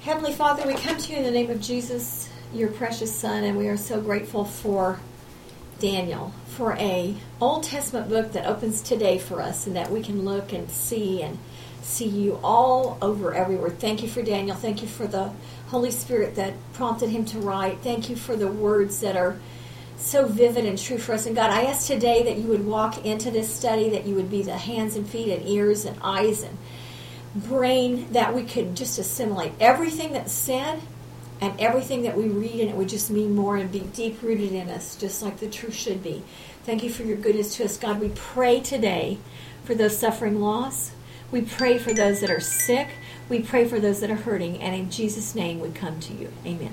Heavenly Father, we come to you in the name of Jesus, your precious Son, and we are so grateful for Daniel, for a Old Testament book that opens today for us and that we can look and see you all over everywhere. Thank you for Daniel. Thank you for the Holy Spirit that prompted him to write. Thank you for the words that are so vivid and true for us. And God, I ask today that you would walk into this study, that you would be the hands and feet and ears and eyes and brain, that we could just assimilate everything that's said and everything that we read, and it would just mean more and be deep-rooted in us, just like the truth should be. Thank you for your goodness to us, God. We pray today for those suffering loss. We pray for those that are sick. We pray for those that are hurting, and in Jesus' name we come to you. Amen.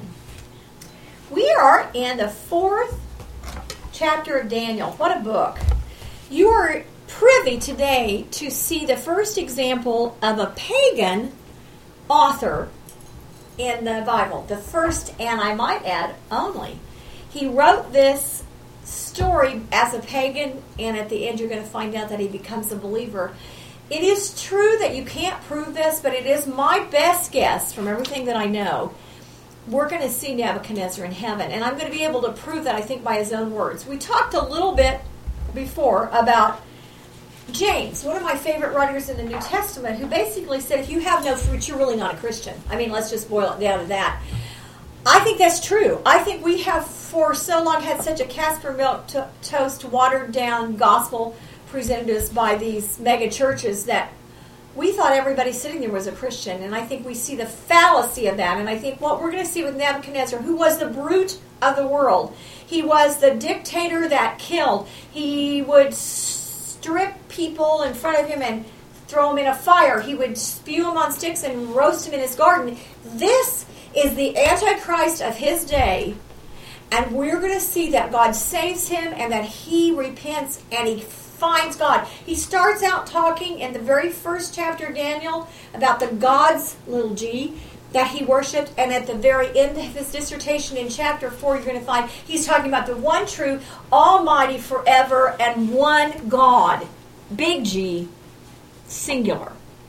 We are in the 4th chapter of Daniel. What a book. You are privy today to see the first example of a pagan author in the Bible. The first, and I might add, only. He wrote this story as a pagan, and at the end you're going to find out that he becomes a believer. It is true that you can't prove this, but it is my best guess from everything that I know. We're going to see Nebuchadnezzar in heaven, and I'm going to be able to prove that, I think, by his own words. We talked a little bit before about James, one of my favorite writers in the New Testament, who basically said, if you have no fruit, you're really not a Christian. I mean, let's just boil it down to that. I think that's true. I think we have for so long had such a Casper milk toast, watered down gospel presented to us by these mega churches that we thought everybody sitting there was a Christian. And I think we see the fallacy of that. And I think what we're going to see with Nebuchadnezzar, who was the brute of the world, he was the dictator that killed. He would strip people in front of him and throw them in a fire. He would spew them on sticks and roast them in his garden. This is the Antichrist of his day, and we're going to see that God saves him and that he repents and he finds God. He starts out talking in the very first chapter of Daniel about the gods, little g, that he worshipped, and at the very end of his dissertation in chapter 4, you're going to find he's talking about the one true, almighty, forever, and one God, big G, singular.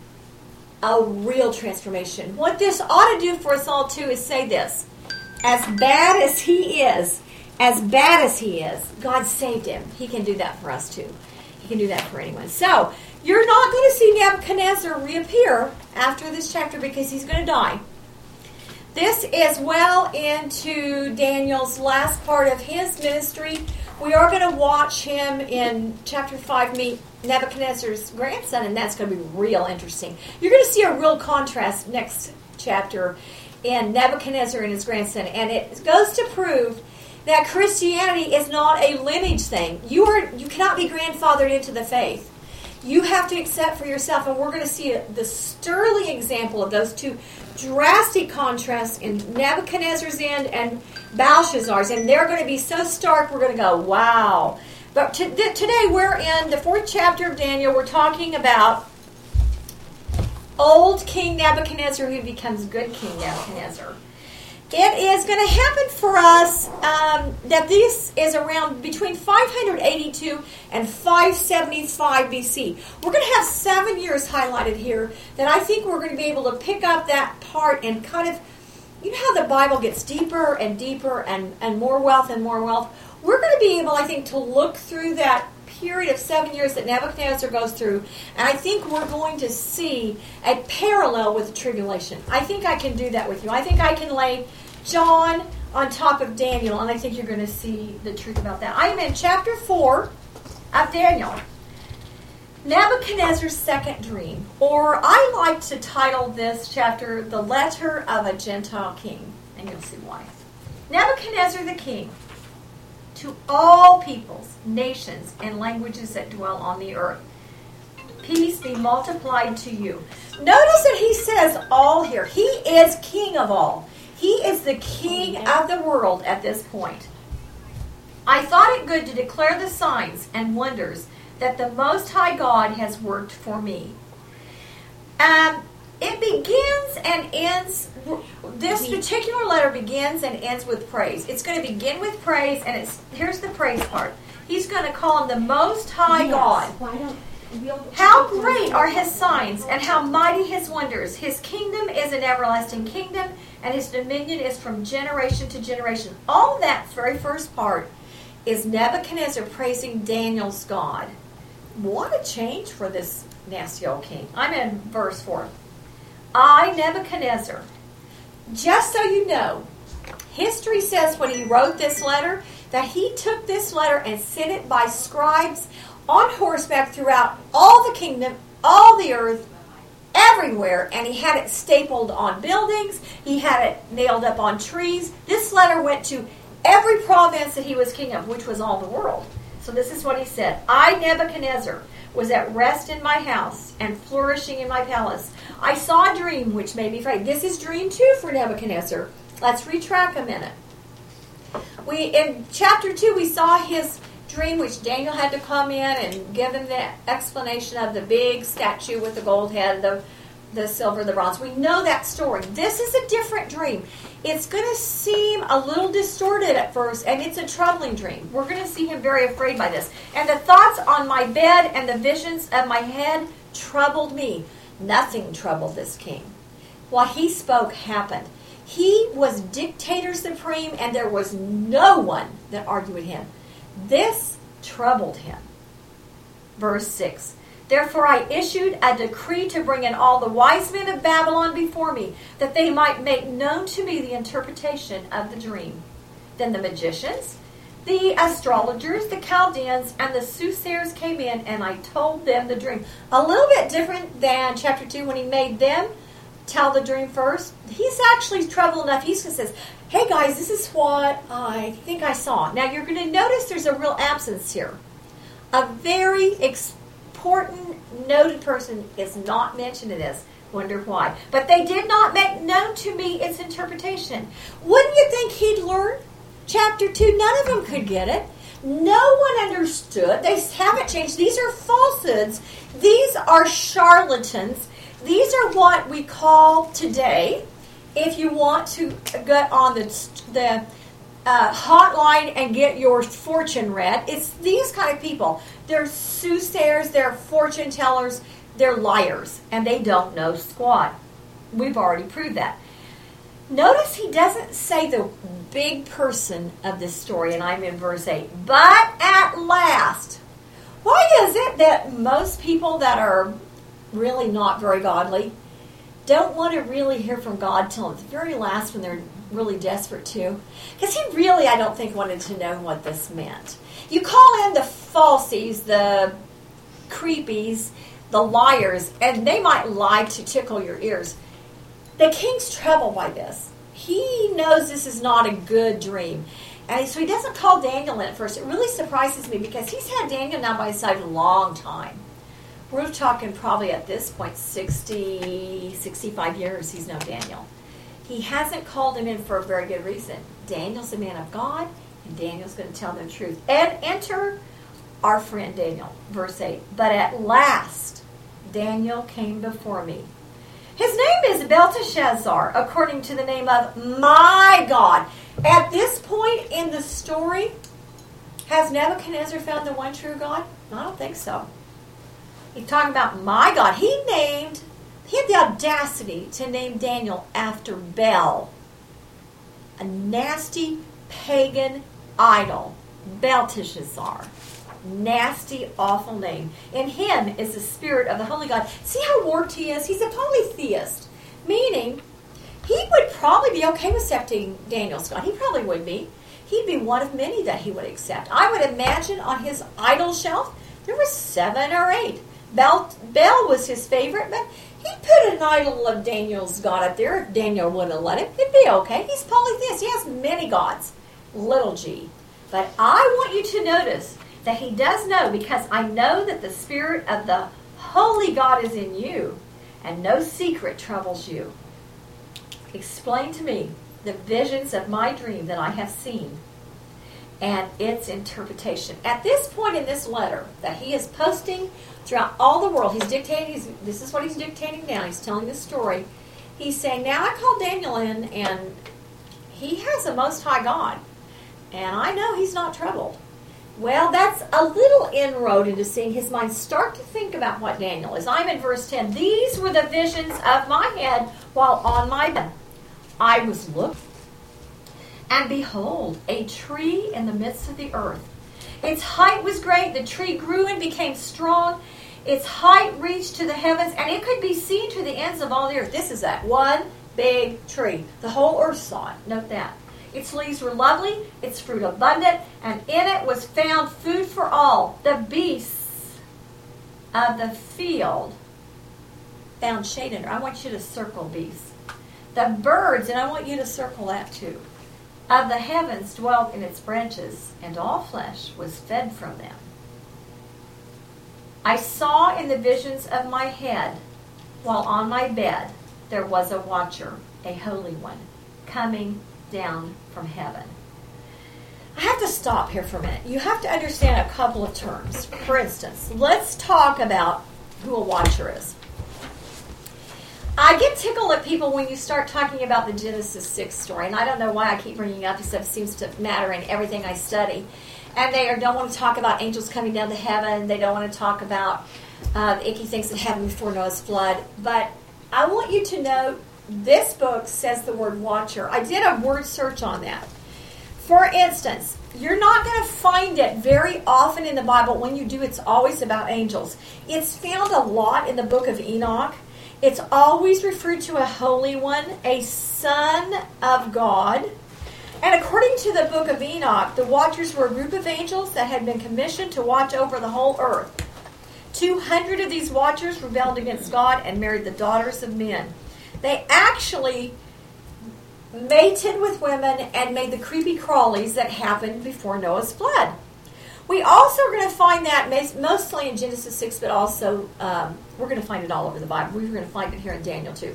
A real transformation. What this ought to do for us all, too, is say this. As bad as he is, God saved him. He can do that for us, too. He can do that for anyone. So, you're not going to see Nebuchadnezzar reappear after this chapter because he's going to die. This is well into Daniel's last part of his ministry. We are going to watch him in chapter 5 meet Nebuchadnezzar's grandson, and that's going to be real interesting. You're going to see a real contrast next chapter in Nebuchadnezzar and his grandson, and it goes to prove that Christianity is not a lineage thing. You cannot be grandfathered into the faith. You have to accept for yourself, and we're going to see the sterling example of those two drastic contrasts in Nebuchadnezzar's end and Belshazzar's, and they're going to be so stark, we're going to go, wow. But today we're in the 4th chapter of Daniel. We're talking about old King Nebuchadnezzar who becomes good King Nebuchadnezzar. It is going to happen for us that this is around between 582 and 575 BC. We're going to have 7 years highlighted here that I think we're going to be able to pick up that part and kind of, you know how the Bible gets deeper and deeper and more wealth and more wealth? We're going to be able, I think, to look through that period of 7 years that Nebuchadnezzar goes through, and I think we're going to see a parallel with the tribulation. I think I can do that with you. I think I can lay John on top of Daniel, and I think you're going to see the truth about that. I am in chapter 4 of Daniel. Nebuchadnezzar's second dream, or I like to title this chapter, The Letter of a Gentile King, and you'll see why. Nebuchadnezzar the king, to all peoples, nations, and languages that dwell on the earth, peace be multiplied to you. Notice that he says all here. He is king of all. He is the king of the world at this point. I thought it good to declare the signs and wonders that the Most High God has worked for me. It begins and ends, this particular letter begins and ends with praise. It's going to begin with praise, and here's the praise part. He's going to call him the Most High God. Why don't How great are his signs, and how mighty his wonders. His kingdom is an everlasting kingdom, and his dominion is from generation to generation. All that very first part is Nebuchadnezzar praising Daniel's God. What a change for this nasty old king. I'm in verse 4. I, Nebuchadnezzar, just so you know, history says when he wrote this letter, that he took this letter and sent it by scribes on horseback throughout all the kingdom, all the earth, everywhere, and he had it stapled on buildings, he had it nailed up on trees. This letter went to every province that he was king of, which was all the world. So this is what he said. I, Nebuchadnezzar, was at rest in my house and flourishing in my palace. I saw a dream which made me afraid. This is dream 2 for Nebuchadnezzar. Let's retrack a minute. In chapter 2, we saw his dream, which Daniel had to come in and give him the explanation of the big statue with the gold head, the silver, the bronze. We know that story. This is a different dream. It's going to seem a little distorted at first, and it's a troubling dream. We're going to see him very afraid by this. And the thoughts on my bed and the visions of my head troubled me. Nothing troubled this king. What he spoke happened. He was dictator supreme, and there was no one that argued with him. This troubled him. Verse 6. Therefore I issued a decree to bring in all the wise men of Babylon before me, that they might make known to me the interpretation of the dream. Then the magicians, the astrologers, the Chaldeans, and the soothsayers came in, and I told them the dream. A little bit different than chapter 2 when he made them tell the dream first. He's actually troubled enough. He says, hey guys, this is what I think I saw. Now you're going to notice there's a real absence here. A very important, noted person is not mentioned in this. Wonder why. But they did not make known to me its interpretation. Wouldn't you think he'd learn? Chapter 2, none of them could get it. No one understood. They haven't changed. These are falsehoods. These are charlatans. These are what we call today, if you want to get on the hotline and get your fortune read, it's these kind of people. They're soothsayers, they're fortune tellers, they're liars, and they don't know squat. We've already proved that. Notice he doesn't say the big person of this story, and I'm in verse 8. But at last. Why is it that most people that are really not very godly don't want to really hear from God till the very last when they're really desperate to? Because he really, I don't think, wanted to know what this meant. You call in the falsies, the creepies, the liars, and they might lie to tickle your ears. The king's troubled by this. He knows this is not a good dream. And so he doesn't call Daniel in at first. It really surprises me because he's had Daniel now by his side a long time. We're talking probably at this point 60, 65 years he's known Daniel. He hasn't called him in for a very good reason. Daniel's a man of God, and Daniel's going to tell them the truth. And enter our friend Daniel, verse 8. But at last Daniel came before me. His name is Belteshazzar, according to the name of my God. At this point in the story, has Nebuchadnezzar found the one true God? I don't think so. He's talking about my God. He had the audacity to name Daniel after Bel, a nasty pagan idol. Belteshazzar. Nasty, awful name. In him is the spirit of the holy God. See how warped he is? He's a polytheist, meaning he would probably be okay with accepting Daniel's God. He probably would be. He'd be one of many that he would accept. I would imagine on his idol shelf there were 7 or 8. Bel was his favorite, but he put an idol of Daniel's God up there. If Daniel wouldn't have let him, it'd be okay. He's polytheist. He has many gods, little g. But I want you to notice that he does know, because I know that the spirit of the holy God is in you, and no secret troubles you. Explain to me the visions of my dream that I have seen and its interpretation. At this point in this letter that he is posting throughout all the world, he's dictating, this is what he's dictating now. He's telling this story. He's saying, now I called Daniel in, and he has a most high God. And I know he's not troubled. Well, that's a little inroad into seeing his mind start to think about what Daniel is. I'm in verse 10. These were the visions of my head while on my bed. I was looking, and behold, a tree in the midst of the earth. Its height was great. The tree grew and became strong. Its height reached to the heavens, and it could be seen to the ends of all the earth. This is that one big tree. The whole earth saw it. Note that. Its leaves were lovely, its fruit abundant, and in it was found food for all. The beasts of the field found shade under. I want you to circle beasts. The birds, and I want you to circle that too, of the heavens dwelt in its branches, and all flesh was fed from them. I saw in the visions of my head, while on my bed, there was a watcher, a holy one, coming down from heaven. I have to stop here for a minute. You have to understand a couple of terms. For instance, let's talk about who a watcher is. I get tickled at people when you start talking about the Genesis 6 story, and I don't know why I keep bringing it up, except it seems to matter in everything I study. And they don't want to talk about angels coming down to heaven. They don't want to talk about the icky things that happened before Noah's flood. But I want you to know this book says the word watcher. I did a word search on that. For instance, you're not going to find it very often in the Bible. When you do, it's always about angels. It's found a lot in the book of Enoch. It's always referred to a holy one, a son of God. And according to the book of Enoch, the watchers were a group of angels that had been commissioned to watch over the whole earth. 200 of these watchers rebelled against God and married the daughters of men. They actually mated with women and made the creepy crawlies that happened before Noah's flood. We also are going to find that mostly in Genesis 6, but also we're going to find it all over the Bible. We're going to find it here in Daniel too.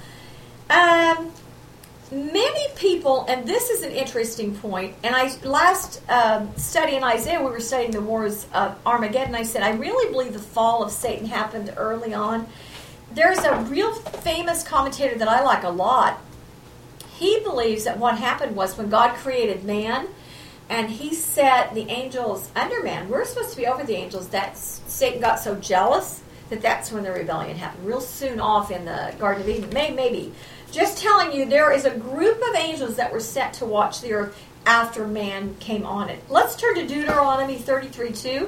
Many people, and this is an interesting point, and last study in Isaiah, we were studying the wars of Armageddon. I said, I really believe the fall of Satan happened early on. There's a real famous commentator that I like a lot. He believes that what happened was when God created man, and he set the angels under man. We're supposed to be over the angels. That Satan got so jealous that's when the rebellion happened. Real soon off in the Garden of Eden. Maybe. Just telling you, there is a group of angels that were set to watch the earth after man came on it. Let's turn to Deuteronomy 33:2.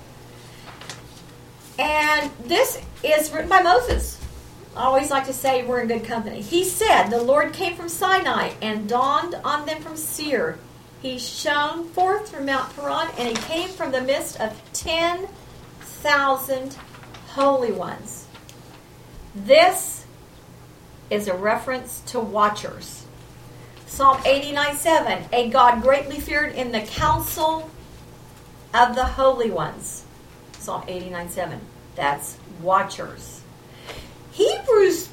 And this is written by Moses. I always like to say we're in good company. He said, the Lord came from Sinai and dawned on them from Seir. He shone forth from Mount Paran, and he came from the midst of 10,000 holy ones. This is a reference to watchers. Psalm 89:7, a God greatly feared in the council of the holy ones. Psalm 89:7, that's watchers. Hebrews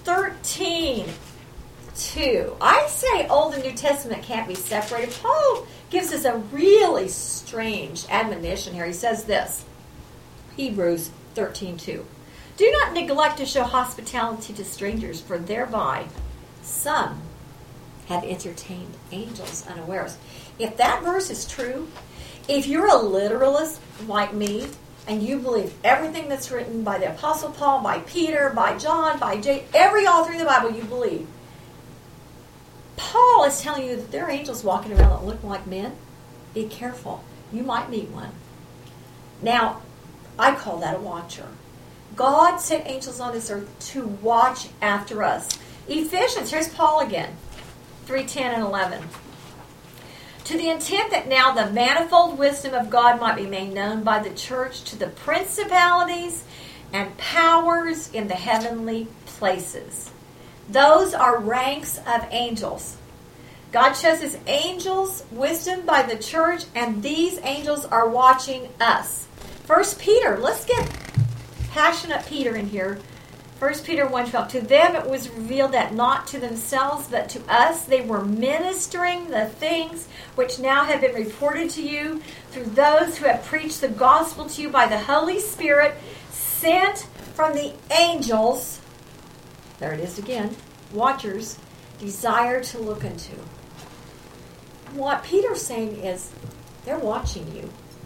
13:2. I say Old and New Testament can't be separated. Paul gives us a really strange admonition here. He says this, Hebrews 13:2. Do not neglect to show hospitality to strangers, for thereby some have entertained angels unawares. If that verse is true, if you're a literalist like me, and you believe everything that's written by the Apostle Paul, by Peter, by John, by James, every author in the Bible you believe, Paul is telling you that there are angels walking around that look like men. Be careful. You might meet one. Now, I call that a watcher. God sent angels on this earth to watch after us. Ephesians, here's Paul again, 3:10 and 11. To the intent that now the manifold wisdom of God might be made known by the church to the principalities and powers in the heavenly places. Those are ranks of angels. God shows his angels wisdom by the church, and these angels are watching us. 1 Peter, let's get passionate Peter in here. 1 Peter 1:12. To them it was revealed that not to themselves, but to us they were ministering the things which now have been reported to you through those who have preached the gospel to you by the Holy Spirit sent from the angels. There it is again. Watchers desire to look into. What Peter's saying is they're watching you.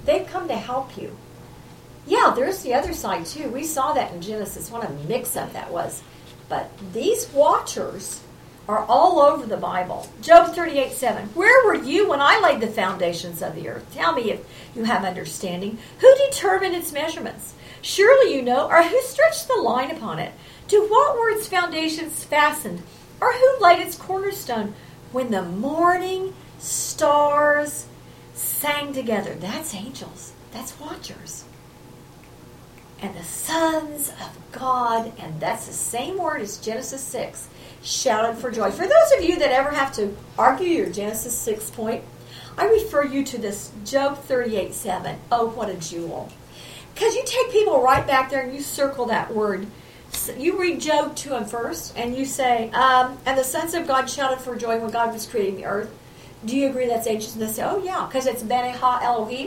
They've come to help you. Yeah, there's the other side too. We saw that in Genesis. What a mix-up that was. But these watchers are all over the Bible. Job 38:7. Where were you when I laid the foundations of the earth? Tell me if you have understanding. Who determined its measurements? Surely you know, or who stretched the line upon it? To what were its foundations fastened? Or who laid its cornerstone? When the morning stars sang together. That's angels. That's watchers. And the sons of God, and that's the same word as Genesis 6, shouted for joy. For those of you that ever have to argue your Genesis 6 point, I refer you to this Job 38:7. Oh, what a jewel. Because you take people right back there and you circle that word. You read Job to them first, and you say, and the sons of God shouted for joy when God was creating the earth. Do you agree that's angels? And they say, oh yeah, because it's Bene Ha Elohim.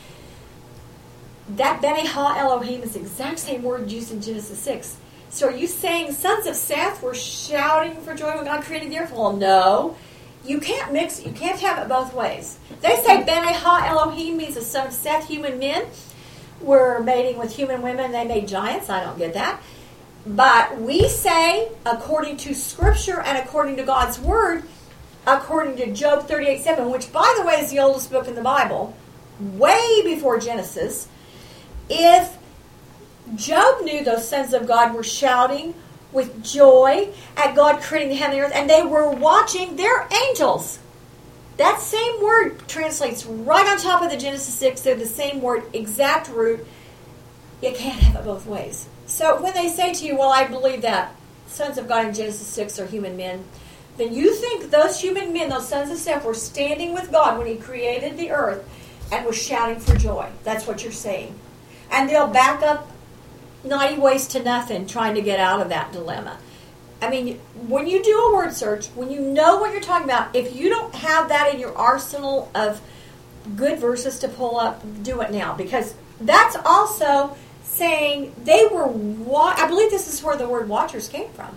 That Bene Ha Elohim is the exact same word used in Genesis 6. So are you saying sons of Seth were shouting for joy when God created the earth? Well, no. You can't mix it. You can't have it both ways. They say Bene Ha Elohim means the son of Seth, human men were mating with human women. They made giants. I don't get that. But we say, according to Scripture and according to God's Word, according to Job 38:7, which, by the way, is the oldest book in the Bible, way before Genesis, if Job knew those sons of God were shouting with joy at God creating the heaven and earth, and they were watching their angels. That same word translates right on top of the Genesis 6. They're the same word, exact root. You can't have it both ways. So when they say to you, well, I believe that sons of God in Genesis 6 are human men, then you think those human men, those sons of Seth, were standing with God when He created the earth and was shouting for joy. That's what you're saying. And they'll back up 90 ways to nothing trying to get out of that dilemma. I mean, when you do a word search, when you know what you're talking about, if you don't have that in your arsenal of good verses to pull up, do it now. Because that's also saying they were, I believe this is where the word watchers came from.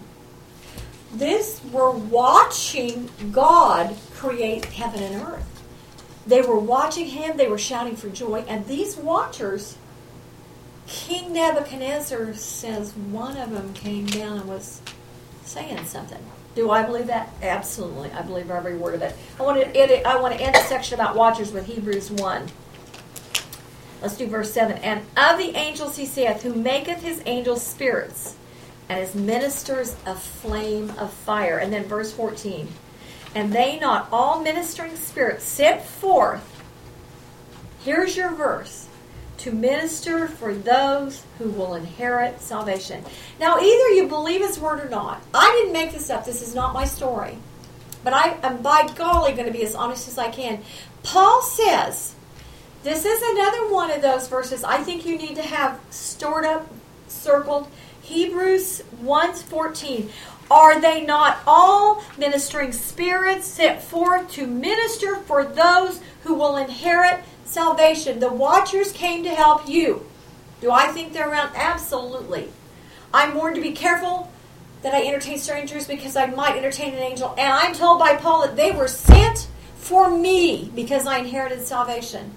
This were watching God create heaven and earth. They were watching Him, they were shouting for joy, and these watchers, King Nebuchadnezzar says one of them came down and was saying something. Do I believe that? Absolutely. I believe every word of it. I want to end the section about watchers with Hebrews 1. Let's do verse 7. And of the angels he saith, who maketh his angels spirits, and his ministers a flame of fire. And then verse 14. And they not all ministering spirits sent forth, here's your verse, to minister for those who will inherit salvation. Now, either you believe His word or not. I didn't make this up. This is not my story. But I am, by golly, going to be as honest as I can. Paul says, this is another one of those verses I think you need to have stored up, circled. Hebrews 1:14. Are they not all ministering spirits sent forth to minister for those who will inherit salvation? The watchers came to help you. Do I think they're around? Absolutely. I'm warned to be careful that I entertain strangers because I might entertain an angel. And I'm told by Paul that they were sent for me because I inherited salvation.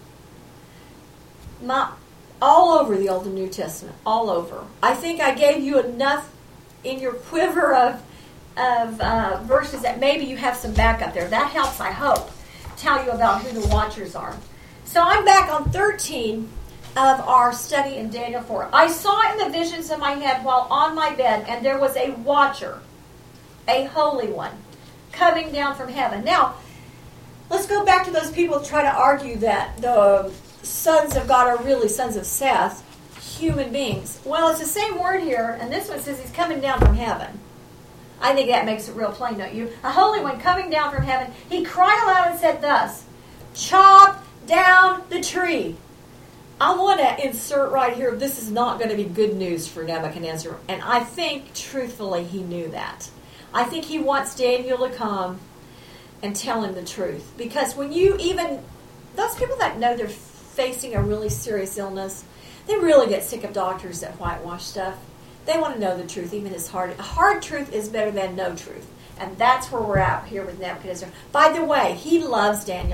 All over the Old and New Testament. All over. I think I gave you enough in your quiver of verses that maybe you have some backup there. That helps, I hope, tell you about who the watchers are. So I'm back on 13 of our study in Daniel 4. I saw in the visions in my head while on my bed, and there was a watcher, a holy one, coming down from heaven. Now, let's go back to those people who try to argue that the sons of God are really sons of Seth, human beings. Well, it's the same word here, and this one says he's coming down from heaven. I think that makes it real plain, don't you? A holy one coming down from heaven. He cried aloud and said thus, chop down the tree. I want to insert right here, this is not going to be good news for Nebuchadnezzar. And I think, truthfully, he knew that. I think he wants Daniel to come and tell him the truth. Because when you even, those people that know they're facing a really serious illness, they really get sick of doctors that whitewash stuff. They want to know the truth, even as hard. Hard truth is better than no truth. And that's where we're at here with Nebuchadnezzar. By the way, he loves Daniel.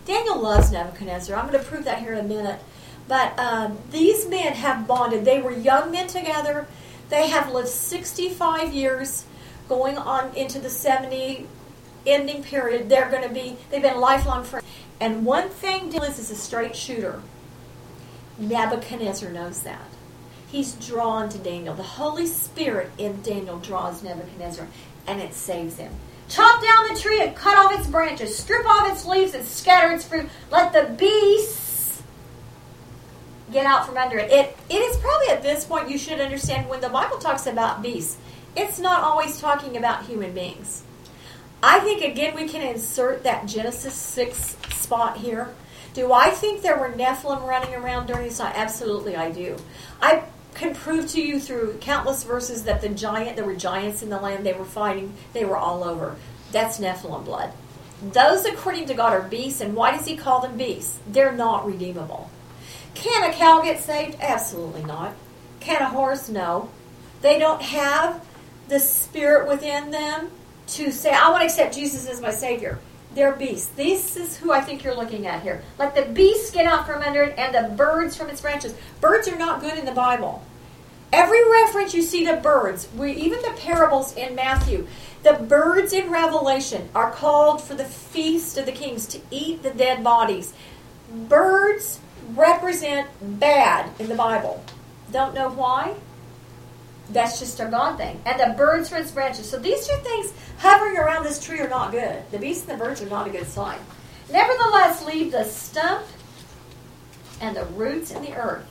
Daniel loves Nebuchadnezzar. I'm going to prove that here in a minute. But these men have bonded. They were young men together. They have lived 65 years, going on into the 70 ending period. They've been lifelong friends. And one thing Daniel is a straight shooter. Nebuchadnezzar knows that. He's drawn to Daniel. The Holy Spirit in Daniel draws Nebuchadnezzar, and it saves him. Chop down the tree and cut off its branches. Strip off its leaves and scatter its fruit. Let the beasts get out from under it. It is probably at this point you should understand when the Bible talks about beasts, it's not always talking about human beings. I think, again, we can insert that Genesis 6 spot here. Do I think there were Nephilim running around during this time? Absolutely, I do. I can prove to you through countless verses that there were giants in the land. They were fighting. They were all over. That's Nephilim blood. Those, according to God, are beasts. And why does he call them beasts? They're not redeemable. Can a cow get saved? Absolutely not. Can a horse? No. They don't have the spirit within them to say, I want to accept Jesus as my Savior. They're beasts. This is who I think you're looking at here. Let the beasts get out from under it and the birds from its branches. Birds are not good in the Bible. Every reference you see to birds, even the parables in Matthew, the birds in Revelation are called for the feast of the kings to eat the dead bodies. Birds represent bad in the Bible. Don't know why? That's just a God thing. And the birds from its branches. So these two things hovering around this tree are not good. The beasts and the birds are not a good sign. Nevertheless, leave the stump and the roots in the earth,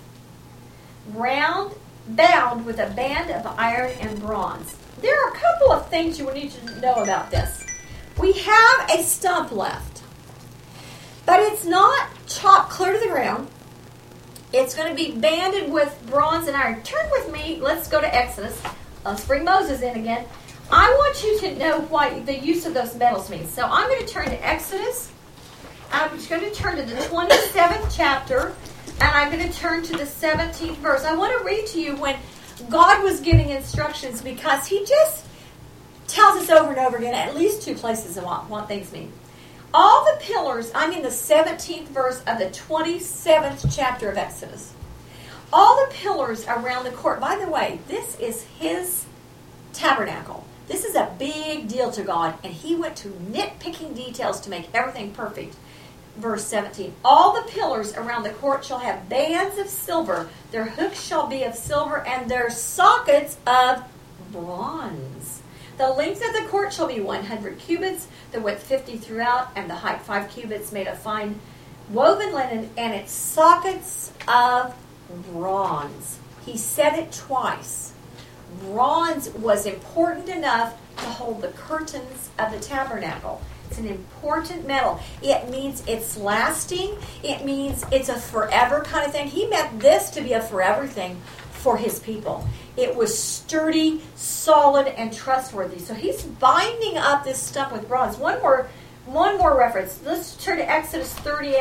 bound with a band of iron and bronze. There are a couple of things you will need to know about this. We have a stump left, but it's not chopped clear to the ground. It's going to be banded with bronze and iron. Turn with me. Let's go to Exodus. Let's bring Moses in again. I want you to know what the use of those metals means. So I'm going to turn to Exodus. I'm just going to turn to the 27th chapter, and I'm going to turn to the 17th verse. I want to read to you when God was giving instructions, because he just tells us over and over again, at least two places, what things mean. All the pillars, I'm in the 17th verse of the 27th chapter of Exodus. All the pillars around the court. By the way, this is his tabernacle. This is a big deal to God, and he went to nitpicking details to make everything perfect. Verse 17. All the pillars around the court shall have bands of silver. Their hooks shall be of silver, and their sockets of bronze. The length of the court shall be 100 cubits, the width 50 throughout, and the height 5 cubits, made of fine woven linen, and its sockets of bronze. He said it twice. Bronze was important enough to hold the curtains of the tabernacle. It's an important metal. It means it's lasting. It means it's a forever kind of thing. He meant this to be a forever thing for his people. It was sturdy, solid, and trustworthy. So he's binding up this stump with bronze. One more reference. Let's turn to Exodus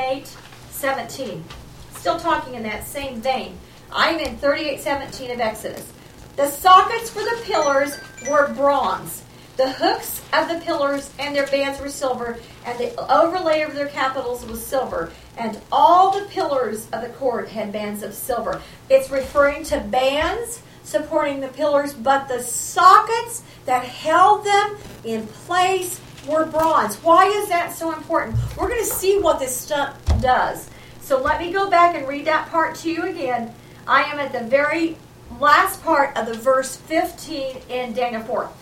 38:17. Still talking in that same vein. I'm in 38:17 of Exodus. The sockets for the pillars were bronze. The hooks of the pillars and their bands were silver, and the overlay of their capitals was silver. And all the pillars of the court had bands of silver. It's referring to bands supporting the pillars, but the sockets that held them in place were bronze. Why is that so important? We're going to see what this stump does. So let me go back and read that part to you again. I am at the very last part of the verse 15 in Daniel 4.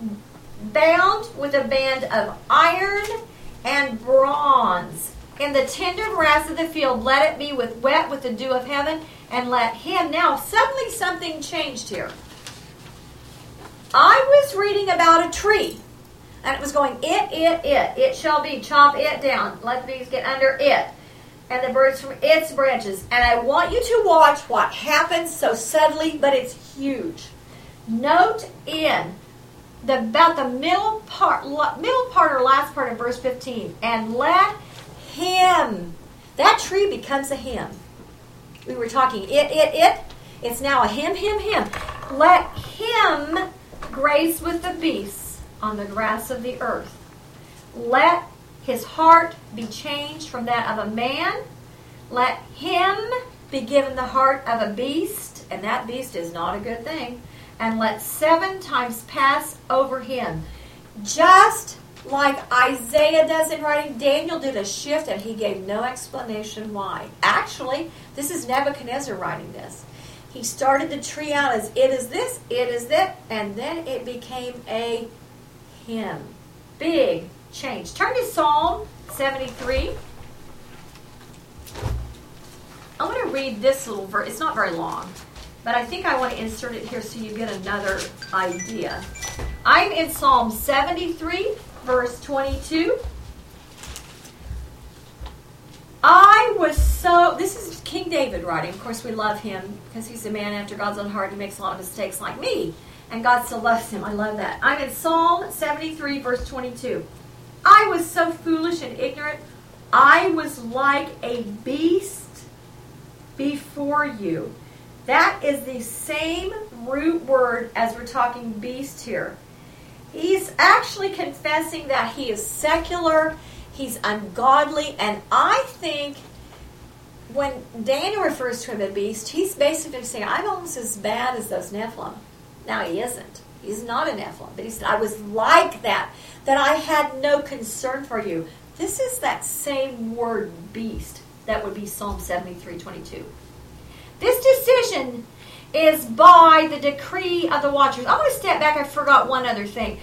Bound with a band of iron and bronze. In the tender grass of the field, let it be wet with the dew of heaven, and let him. Now, suddenly something changed here. I was reading about a tree, and it was going, it shall be, chop it down. Let the bees get under it, and the birds from its branches. And I want you to watch what happens so suddenly, but it's huge. Note in about the middle part or last part of verse 15, and let him. That tree becomes a him. We were talking it. It's now a him. Let him graze with the beasts on the grass of the earth. Let his heart be changed from that of a man. Let him be given the heart of a beast, and that beast is not a good thing. And let 7 times pass over him. Just like Isaiah does in writing, Daniel did a shift and he gave no explanation why. Actually, this is Nebuchadnezzar writing this. He started the tree out as it is this, it is that, and then it became a hymn. Big change. Turn to Psalm 73. I want to read this little verse. It's not very long, but I think I want to insert it here so you get another idea. I'm in Psalm 73, verse 22. This is King David writing. Of course, we love him because he's a man after God's own heart. He makes a lot of mistakes like me, and God still loves him. I love that. I'm in Psalm 73, verse 22. I was so foolish and ignorant. I was like a beast before you. That is the same root word as we're talking beast here. He's actually confessing that he is secular, he's ungodly, and I think when Daniel refers to him as a beast, he's basically saying, I'm almost as bad as those Nephilim. Now, he isn't. He's not a Nephilim, but he said, I was like that I had no concern for you. This is that same word, beast. That would be Psalm 73:22. This decision is by the decree of the watchers. I want to step back. I forgot one other thing.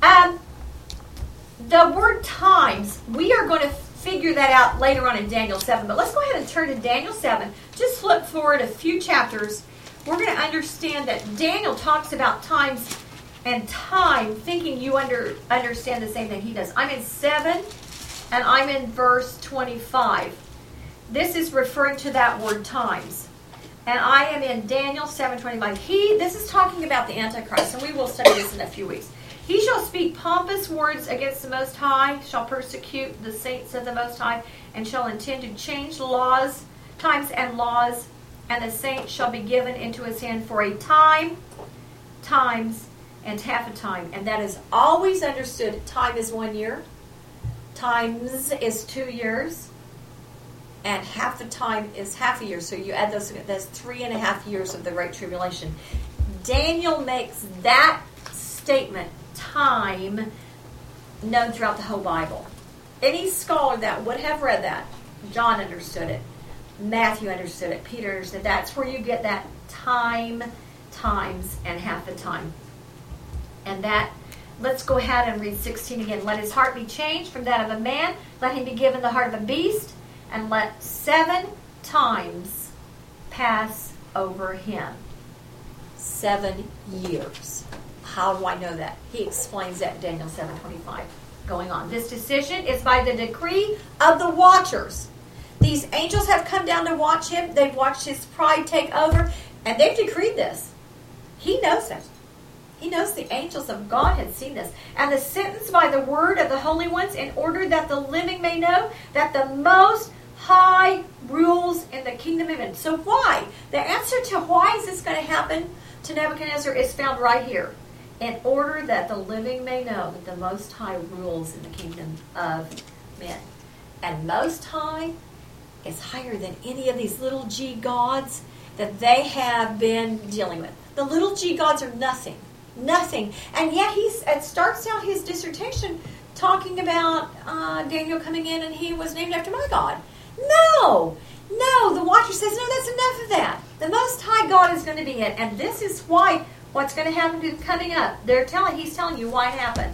The word times, we are going to figure that out later on in Daniel 7. But let's go ahead and turn to Daniel 7. Just flip forward a few chapters. We're going to understand that Daniel talks about times and time, thinking you understand the same thing he does. I'm in 7, and I'm in verse 25. This is referring to that word times. And I am in Daniel 7:25. This is talking about the Antichrist, and we will study this in a few weeks. He shall speak pompous words against the Most High, shall persecute the saints of the Most High, and shall intend to change laws, times and laws, and the saints shall be given into his hand for a time, times, and half a time. And that is always understood. Time is 1 year. Times is 2 years. And half the time is half a year. So you add those, that's 3.5 years of the Great Tribulation. Daniel makes that statement, time, known throughout the whole Bible. Any scholar that would have read that, John understood it, Matthew understood it, Peter understood it. That's where you get that time, times, and half the time. And that, let's go ahead and read 16 again. Let his heart be changed from that of a man. Let him be given the heart of a beast. And let 7 times pass over him. 7 years. How do I know that? He explains that in Daniel 7:25. Going on. This decision is by the decree of the watchers. These angels have come down to watch him. They've watched his pride take over. And they've decreed this. He knows it. He knows the angels of God had seen this. And the sentence by the word of the holy ones, in order that the living may know that the Most High rules in the kingdom of heaven. So why? The answer to why is this going to happen to Nebuchadnezzar is found right here. In order that the living may know that the Most High rules in the kingdom of men. And Most High is higher than any of these little g gods that they have been dealing with. The little g gods are nothing. Nothing. And yet it starts out his dissertation talking about Daniel coming in and he was named after my God. No, the watcher says, no, that's enough of that. The Most High God is going to be it. And this is why, what's going to happen to coming up. He's telling you why it happened.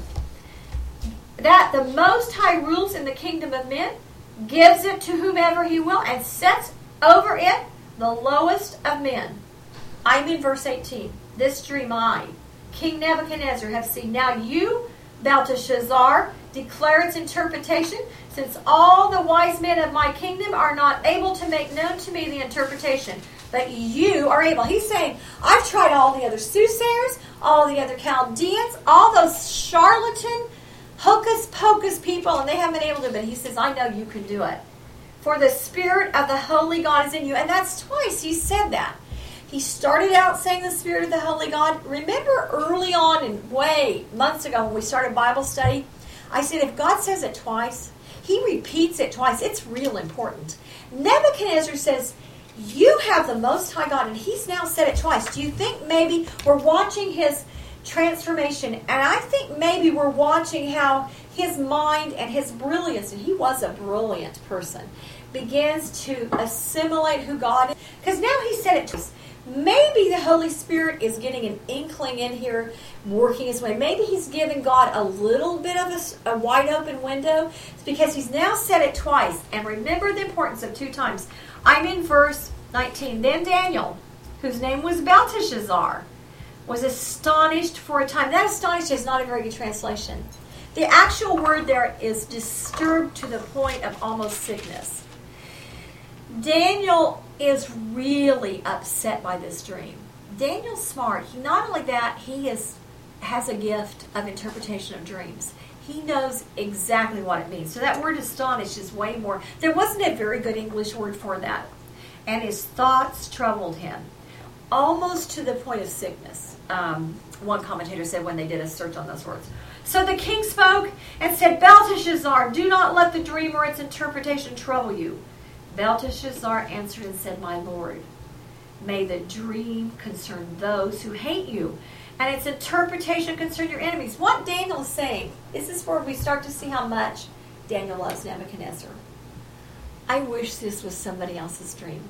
That the Most High rules in the kingdom of men, gives it to whomever he will, and sets over it the lowest of men. I'm in verse 18. This dream I, King Nebuchadnezzar, have seen. Now you, Belteshazzar, declare its interpretation, since all the wise men of my kingdom are not able to make known to me the interpretation. But you are able. He's saying, I've tried all the other soothsayers, all the other Chaldeans, all those charlatan, hocus-pocus people, and they haven't been able to. But he says, I know you can do it. For the Spirit of the Holy God is in you. And that's twice he said that. He started out saying the Spirit of the Holy God. Remember early on, months ago when we started Bible study, I said if God says it twice, He repeats it twice. It's real important. Nebuchadnezzar says, you have the Most High God, and he's now said it twice. Do you think maybe we're watching his transformation? And I think maybe we're watching how his mind and his brilliance, and he was a brilliant person, begins to assimilate who God is. Because now he said it twice. Maybe the Holy Spirit is getting an inkling in here, working his way. Maybe he's giving God a little bit of a wide open window. It's because he's now said it twice. And remember the importance of 2 times. I'm in verse 19. Then Daniel, whose name was Belteshazzar, was astonished for a time. That astonished is not a very good translation. The actual word there is disturbed to the point of almost sickness. Daniel is really upset by this dream. Daniel's smart. He not only that, he has a gift of interpretation of dreams. He knows exactly what it means. So that word astonished is way more. There wasn't a very good English word for that. And his thoughts troubled him, almost to the point of sickness. One commentator said when they did a search on those words. So the king spoke and said, Belteshazzar, do not let the dream or its interpretation trouble you. Belteshazzar answered and said, my lord, may the dream concern those who hate you, and its interpretation concern your enemies. What Daniel is saying, this is where we start to see how much Daniel loves Nebuchadnezzar. I wish this was somebody else's dream.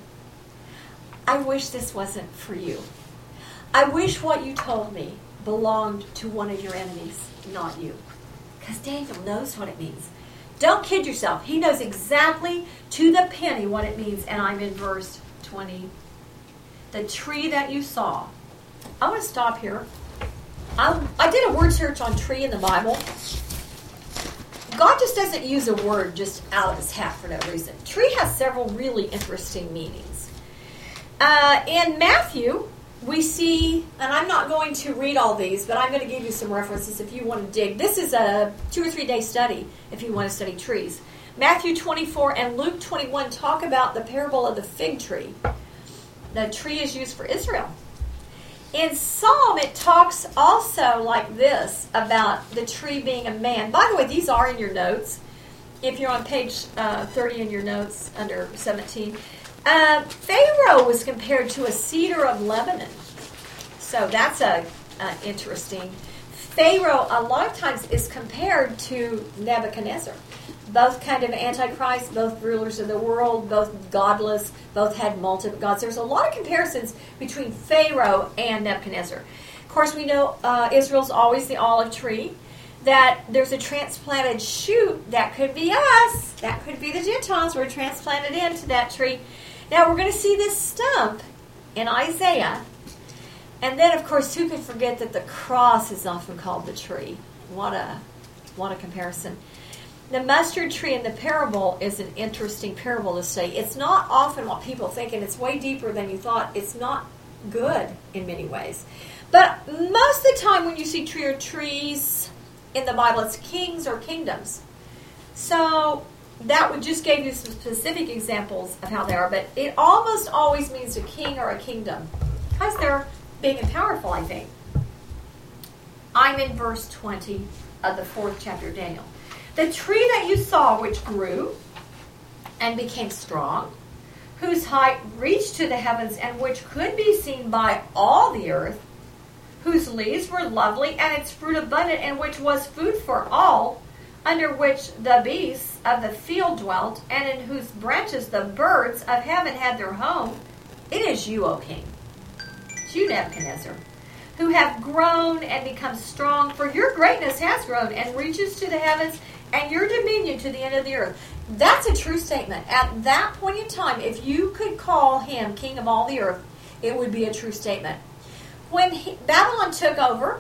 I wish this wasn't for you. I wish what you told me belonged to one of your enemies, not you. Because Daniel knows what it means. Don't kid yourself. He knows exactly to the penny what it means. And I'm in verse 20. The tree that you saw. I'm going to stop here. I did a word search on tree in the Bible. God just doesn't use a word just out of his hat for no reason. Tree has several really interesting meanings. In Matthew, we see, and I'm not going to read all these, but I'm going to give you some references if you want to dig. This is a 2 or 3 day study if you want to study trees. Matthew 24 and Luke 21 talk about the parable of the fig tree. The tree is used for Israel. In Psalm, it talks also like this about the tree being a man. By the way, these are in your notes. If you're on page 30 in your notes under 17. Pharaoh was compared to a cedar of Lebanon. So that's interesting. Pharaoh, a lot of times, is compared to Nebuchadnezzar. Both kind of antichrist, both rulers of the world, both godless, both had multiple gods. There's a lot of comparisons between Pharaoh and Nebuchadnezzar. Of course, we know Israel's always the olive tree, that there's a transplanted shoot. That could be us. That could be the Gentiles. We're transplanted into that tree. Now, we're going to see this stump in Isaiah. And then, of course, who could forget that the cross is often called the tree? What a comparison. The mustard tree in the parable is an interesting parable to say. It's not often what people think, and it's way deeper than you thought. It's not good in many ways. But most of the time when you see tree or trees in the Bible, it's kings or kingdoms. So that would just give you some specific examples of how they are. But it almost always means a king or a kingdom. Because they're big and powerful, I think. I'm in verse 20 of the 4th chapter of Daniel. The tree that you saw which grew and became strong, whose height reached to the heavens and which could be seen by all the earth, whose leaves were lovely and its fruit abundant, and which was food for all, under which the beasts of the field dwelt, and in whose branches the birds of heaven had their home, it is you, O king. It's you, Nebuchadnezzar, who have grown and become strong, for your greatness has grown and reaches to the heavens, and your dominion to the end of the earth. That's a true statement. At that point in time, if you could call him king of all the earth, it would be a true statement. When Babylon took over,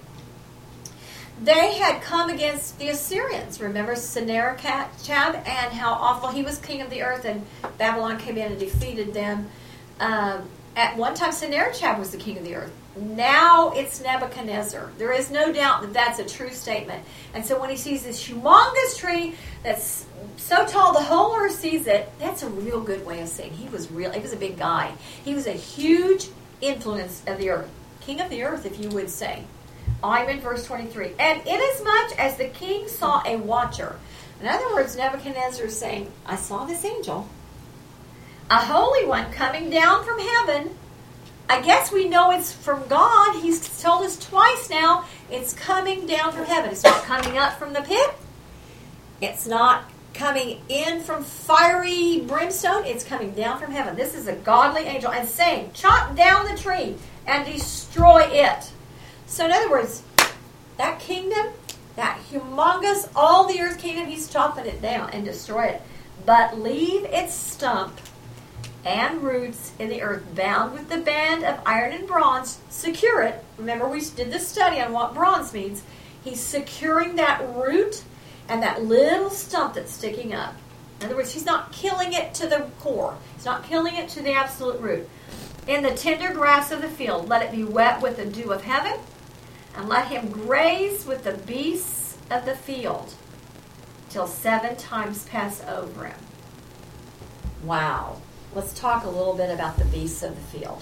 they had come against the Assyrians. Remember Sennacherib and how awful he was king of the earth, and Babylon came in and defeated them. At one time, Sennacherib was the king of the earth. Now it's Nebuchadnezzar. There is no doubt that that's a true statement. And so when he sees this humongous tree that's so tall the whole earth sees it, that's a real good way of saying he was a big guy. He was a huge influence of the earth. King of the earth, if you would say. I'm in verse 23. And inasmuch as the king saw a watcher In other words, Nebuchadnezzar is saying, I saw this angel, a holy one coming down from heaven. I guess we know it's from God. He's told us twice now. It's coming down from heaven. It's not coming up from the pit. It's not coming in from fiery brimstone. It's coming down from heaven. This is a godly angel and saying, chop down the tree and destroy it. So in other words, that kingdom, that humongous, all the earth kingdom, he's chopping it down and destroy it. But leave its stump and roots in the earth, bound with the band of iron and bronze. Secure it. Remember, we did this study on what bronze means. He's securing that root and that little stump that's sticking up. In other words, he's not killing it to the core. He's not killing it to the absolute root. In the tender grass of the field, let it be wet with the dew of heaven, and let him graze with the beasts of the field till 7 times pass over him. Wow. Let's talk a little bit about the beasts of the field.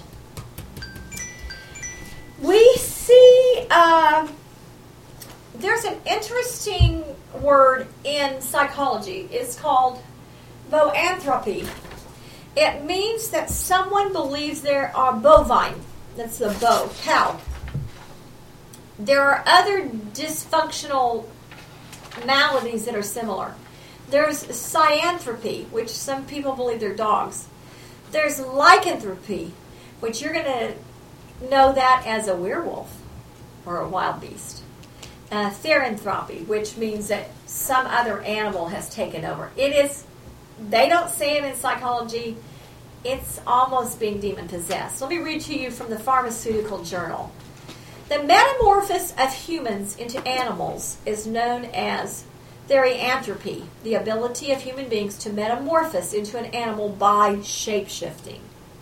We see there's an interesting word in psychology. It's called boanthropy. It means that someone believes there are bovine. That's the bow, cow. There are other dysfunctional maladies that are similar. There's cyanthropy, which some people believe they're dogs. There's lycanthropy, which you're going to know that as a werewolf or a wild beast. Theranthropy, which means that some other animal has taken over. It is, they don't say it in psychology, it's almost being demon-possessed. Let me read to you from the Pharmaceutical Journal. The metamorphosis of humans into animals is known as therianthropy, the ability of human beings to metamorphose into an animal by shape-shifting.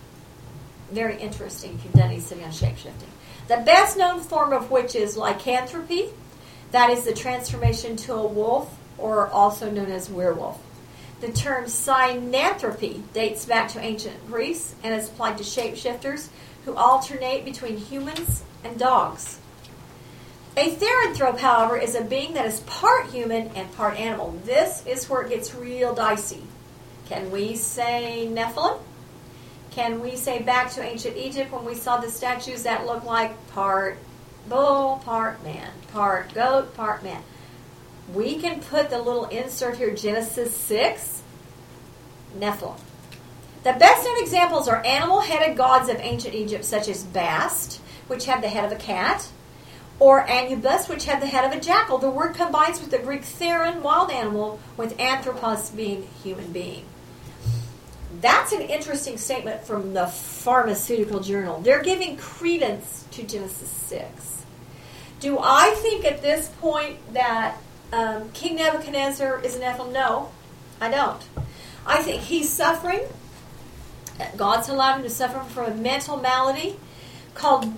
Very interesting if you've done any study on shape-shifting. The best known form of which is lycanthropy. That is the transformation to a wolf, or also known as werewolf. The term synanthropy dates back to ancient Greece and is applied to shapeshifters who alternate between humans and dogs. A theranthrope, however, is a being that is part human and part animal. This is where it gets real dicey. Can we say Nephilim? Can we say back to ancient Egypt when we saw the statues that look like part bull, part man, part goat, part man? We can put the little insert here, Genesis 6, Nephilim. The best known examples are animal-headed gods of ancient Egypt, such as Bast, which had the head of a cat, or Anubis, which had the head of a jackal. The word combines with the Greek theron, wild animal, with anthropos being human being. That's an interesting statement from the Pharmaceutical Journal. They're giving credence to Genesis 6. Do I think at this point that King Nebuchadnezzar is an Nephilim? No, I don't. I think he's suffering. God's allowed him to suffer from a mental malady called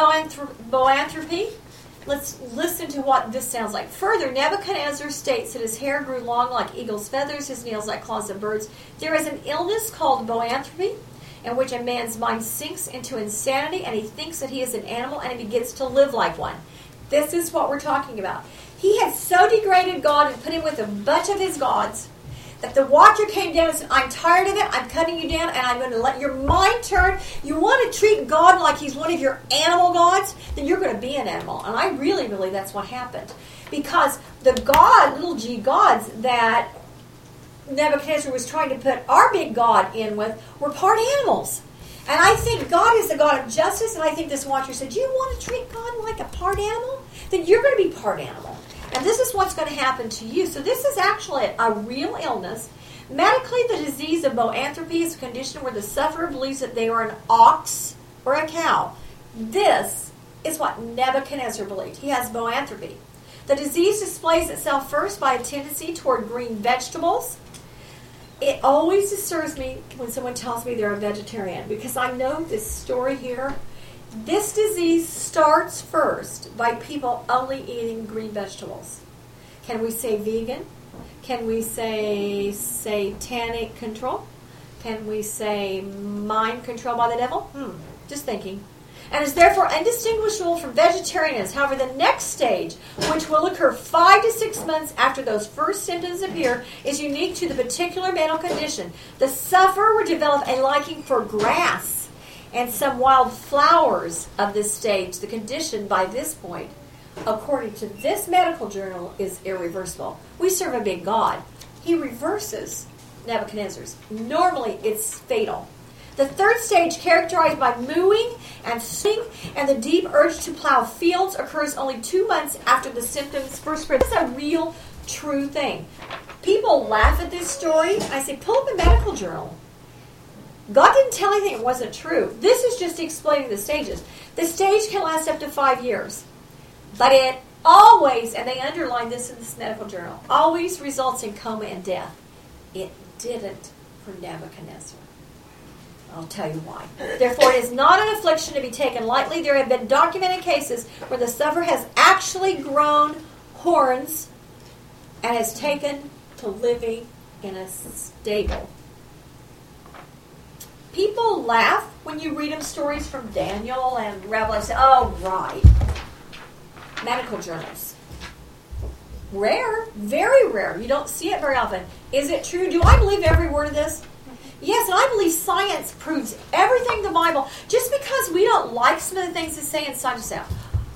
boanthropy. Let's listen to what this sounds like. Further, Nebuchadnezzar states that his hair grew long like eagle's feathers, his nails like claws of birds. There is an illness called boanthropy, in which a man's mind sinks into insanity and he thinks that he is an animal and he begins to live like one. This is what we're talking about. He had so degraded God and put him with a bunch of his gods that the watcher came down and said, I'm tired of it, I'm cutting you down, and I'm going to let your mind turn. You want to treat God like he's one of your animal gods? Then you're going to be an animal. And I really believe that's what happened. Because the God, little g gods, that Nebuchadnezzar was trying to put our big God in with were part animals. And I think God is the God of justice, and I think this watcher said, you want to treat God like a part animal? Then you're going to be part animal. And this is what's going to happen to you. So this is actually a real illness. Medically, the disease of boanthropy is a condition where the sufferer believes that they are an ox or a cow. This is what Nebuchadnezzar believed. He has boanthropy. The disease displays itself first by a tendency toward green vegetables. It always disturbs me when someone tells me they're a vegetarian, because I know this story here. This disease starts first by people only eating green vegetables. Can we say vegan? Can we say satanic control? Can we say mind control by the devil? Just thinking. and is therefore undistinguishable from vegetarianism. However, the next stage, which will occur 5 to 6 months after those first symptoms appear, is unique to the particular mental condition. The sufferer will develop a liking for grass and some wild flowers of this stage. The condition by this point, according to this medical journal, is irreversible. We serve a big God. He reverses Nebuchadnezzar's. Normally, it's fatal. The third stage, characterized by mooing and singing and the deep urge to plow fields, occurs only 2 months after the symptoms first spread. This is a real, true thing. People laugh at this story. I say, pull up a medical journal. God didn't tell anything that wasn't true. This is just explaining the stages. The stage can last up to 5 years. But it always, and they underline this in this medical journal, always results in coma and death. It didn't for Nebuchadnezzar. I'll tell you why. Therefore, it is not an affliction to be taken lightly. There have been documented cases where the sufferer has actually grown horns and has taken to living in a stable. People laugh when you read them stories from Daniel and Revelation. Oh, right. Medical journals. Rare. Very rare. You don't see it very often. Is it true? Do I believe every word of this? Yes, and I believe science proves everything in the Bible. Just because we don't like some of the things that say inside of self,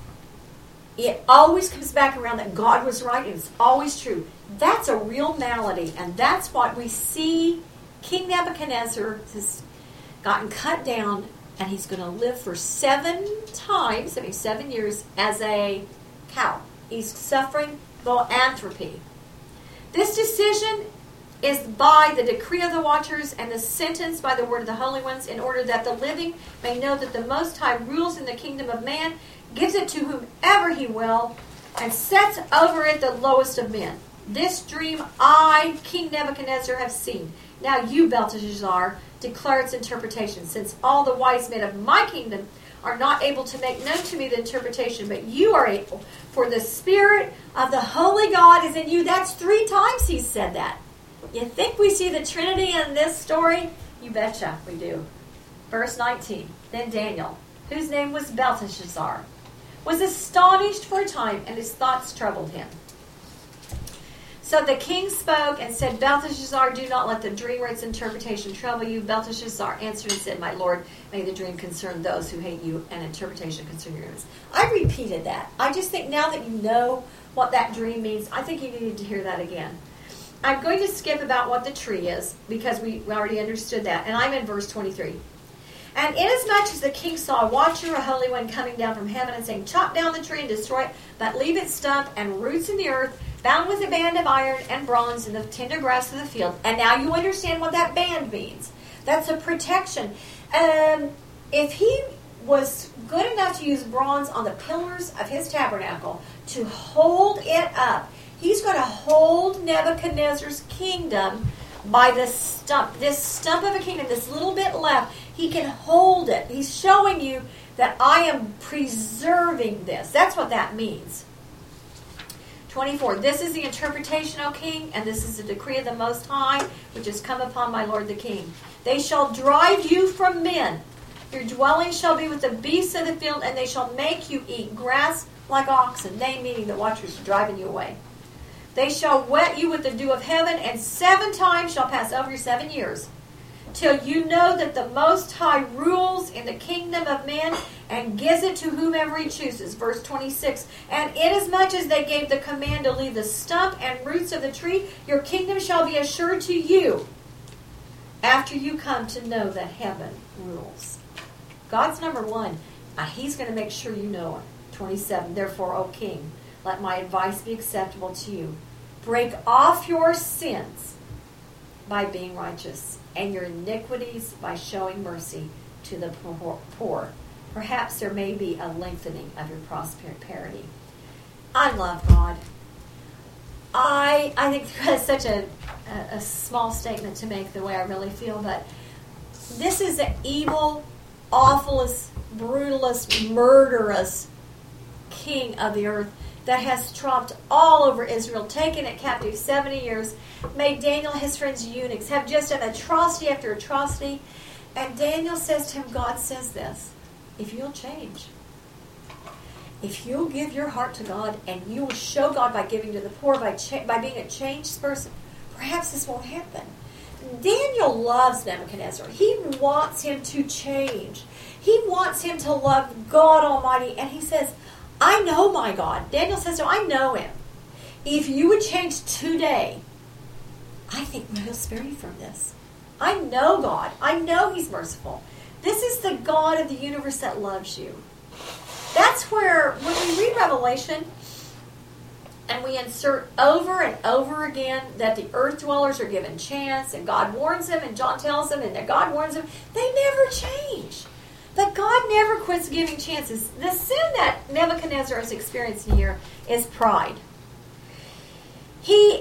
it always comes back around that God was right and it's always true. That's a real malady, and that's what we see. King Nebuchadnezzar has gotten cut down, and he's going to live for 7 times, 7 years, as a cow. He's suffering boanthropy. This decision is by the decree of the watchers and the sentence by the word of the holy ones, in order that the living may know that the Most High rules in the kingdom of man, gives it to whomever he will, and sets over it the lowest of men. This dream I, King Nebuchadnezzar, have seen. Now you, Belteshazzar, declare its interpretation, since all the wise men of my kingdom are not able to make known to me the interpretation, but you are able, for the Spirit of the Holy God is in you. That's 3 times he said that. You think we see the Trinity in this story? You betcha we do. Verse 19. Then Daniel, whose name was Belteshazzar, was astonished for a time, and his thoughts troubled him. So the king spoke and said, Belteshazzar, do not let the dream or its interpretation trouble you. Belteshazzar answered and said, my lord, may the dream concern those who hate you, and interpretation concern your enemies. I repeated that. I just think now that you know what that dream means, I think you needed to hear that again. I'm going to skip about what the tree is, because we already understood that. And I'm in verse 23. And inasmuch as the king saw a watcher, a holy one, coming down from heaven and saying, chop down the tree and destroy it, but leave its stump and roots in the earth, bound with a band of iron and bronze in the tender grass of the field. And now you understand what that band means. That's a protection. If he was good enough to use bronze on the pillars of his tabernacle to hold it up, he's going to hold Nebuchadnezzar's kingdom by the stump. This stump of a kingdom, this little bit left, he can hold it. He's showing you that I am preserving this. That's what that means. 24. This is the interpretation, O king, and this is the decree of the Most High, which has come upon my lord the king. They shall drive you from men. Your dwelling shall be with the beasts of the field, and they shall make you eat grass like oxen. They, meaning the watchers, are driving you away. They shall wet you with the dew of heaven, and 7 times shall pass over you 7 years, till you know that the Most High rules in the kingdom of men and gives it to whomever he chooses. Verse 26. And inasmuch as they gave the command to leave the stump and roots of the tree, your kingdom shall be assured to you after you come to know that heaven rules. God's number one. He's going to make sure you know it. 27. Therefore, O king, let my advice be acceptable to you. Break off your sins by being righteous, and your iniquities by showing mercy to the poor. Perhaps there may be a lengthening of your prosperity. I love God. I think that's such a small statement to make the way I really feel, but this is the evil, awfulest, brutalest, murderous king of the earth that has tromped all over Israel, taken it captive 70 years, made Daniel and his friends eunuchs, have just done atrocity after atrocity. And Daniel says to him, God says this, if you'll change. If you'll give your heart to God and you will show God by giving to the poor, by being a changed person, perhaps this won't happen. Daniel loves Nebuchadnezzar. He wants him to change. He wants him to love God Almighty. And he says, I know my God. Daniel says, I know him. If you would change today, I think he'll spare you from this. I know God. I know he's merciful. This is the God of the universe that loves you. That's where, when we read Revelation, and we insert over and over again that the earth dwellers are given chance, and God warns them, and John tells them, and that God warns them, they never change. But God never quits giving chances. The sin that Nebuchadnezzar is experiencing here is pride. He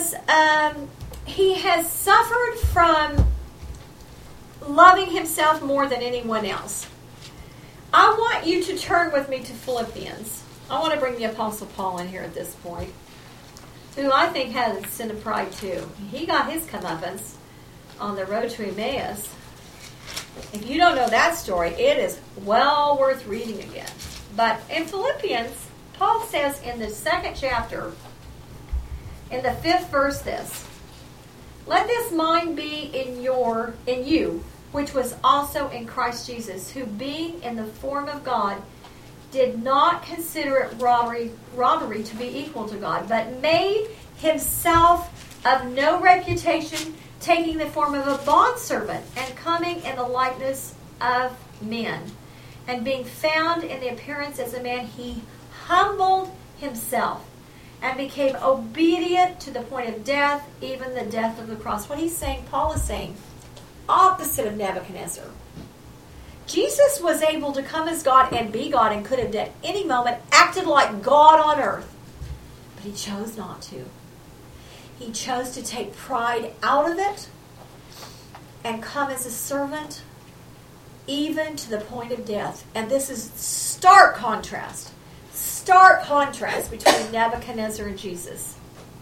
has suffered from loving himself more than anyone else. I want you to turn with me to Philippians. I want to bring the Apostle Paul in here at this point, who I think had a sin of pride too. He got his comeuppance on the road to Emmaus. If you don't know that story, it is well worth reading again. But in Philippians, Paul says in the 2nd chapter, in the 5th verse, this: let this mind be in you, which was also in Christ Jesus, who being in the form of God, did not consider it robbery to be equal to God, but made himself of no reputation, taking the form of a bondservant, and coming in the likeness of men. And being found in the appearance as a man, he humbled himself and became obedient to the point of death, even the death of the cross. What he's saying, Paul is saying, opposite of Nebuchadnezzar. Jesus was able to come as God and be God, and could have at any moment acted like God on earth. But he chose not to. He chose to take pride out of it and come as a servant, even to the point of death. And this is stark contrast between Nebuchadnezzar and Jesus.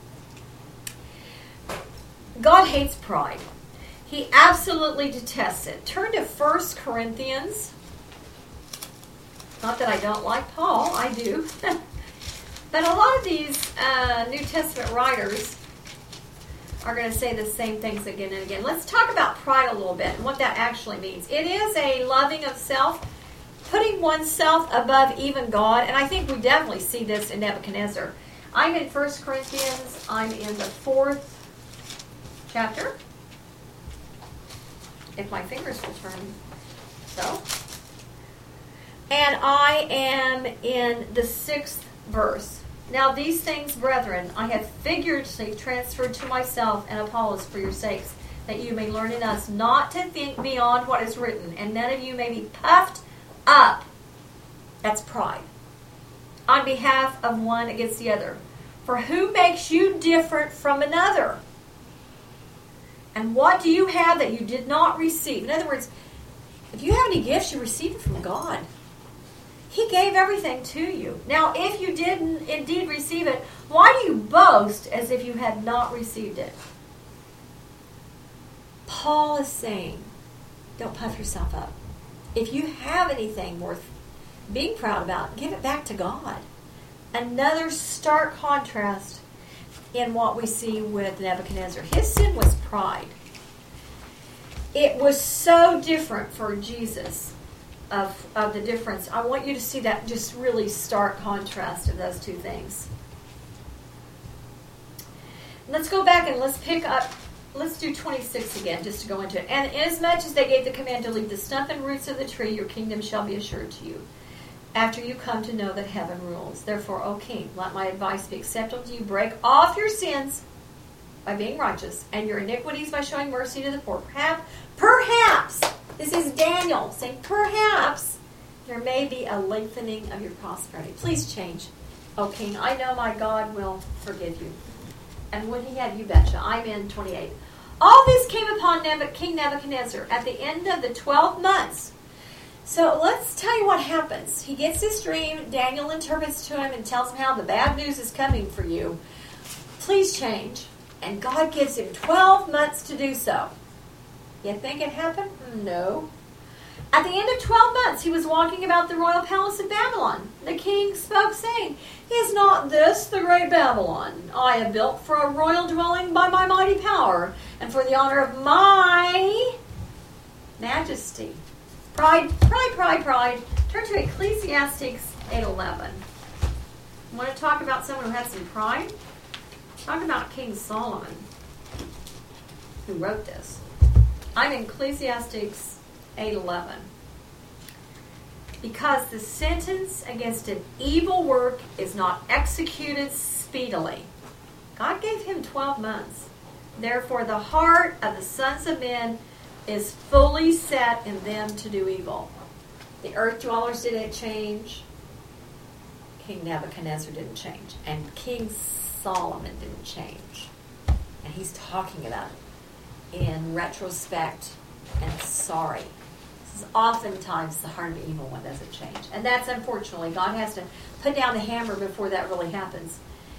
God hates pride. He absolutely detests it. Turn to 1 Corinthians. Not that I don't like Paul, I do. But a lot of these New Testament writers are going to say the same things again and again. Let's talk about pride a little bit and what that actually means. It is a loving of self, putting oneself above even God. And I think we definitely see this in Nebuchadnezzar. I'm in 1 Corinthians. I'm in the 4th chapter. If my fingers will turn so. And I am in the 6th verse. Now these things, brethren, I have figuratively transferred to myself and Apollos for your sakes, that you may learn in us not to think beyond what is written, and none of you may be puffed up. That's pride. On behalf of one against the other. For who makes you different from another? And what do you have that you did not receive? In other words, if you have any gifts, you receive it from God. He gave everything to you. Now, if you didn't indeed receive it, why do you boast as if you had not received it? Paul is saying, don't puff yourself up. If you have anything worth being proud about, give it back to God. Another stark contrast in what we see with Nebuchadnezzar. His sin was pride. It was so different for Jesus of the difference. I want you to see that just really stark contrast of those two things. Let's go back and let's pick up, let's do 26 again just to go into it. And inasmuch as they gave the command to leave the stump and roots of the tree, your kingdom shall be assured to you, after you come to know that heaven rules. Therefore, O king, let my advice be acceptable to you. Break off your sins by being righteous, and your iniquities by showing mercy to the poor. Perhaps, this is Daniel saying, perhaps there may be a lengthening of your prosperity. Please change, O king. I know my God will forgive you. And when he had, you betcha. I'm in 28. All this came upon King Nebuchadnezzar at the end of the 12 months. So let's tell you what happens. He gets this dream. Daniel interprets to him and tells him how the bad news is coming for you. Please change. And God gives him 12 months to do so. You think it happened? No. At the end of 12 months, he was walking about the royal palace of Babylon. The king spoke, saying, Is not this the great Babylon I have built for a royal dwelling by my mighty power, and for the honor of my majesty? Pride, pride, pride, pride. Turn to Ecclesiastes 8:11. Want to talk about someone who had some pride? Talk about King Solomon, who wrote this. I'm in Ecclesiastes 8:11. Because the sentence against an evil work is not executed speedily. God gave him 12 months. Therefore, the heart of the sons of men is fully set in them to do evil. The earth dwellers didn't change. King Nebuchadnezzar didn't change. And King Solomon didn't change. And he's talking about it in retrospect and sorry. This is oftentimes the heart of the evil one doesn't change. And that's unfortunately, God has to put down the hammer before that really happens.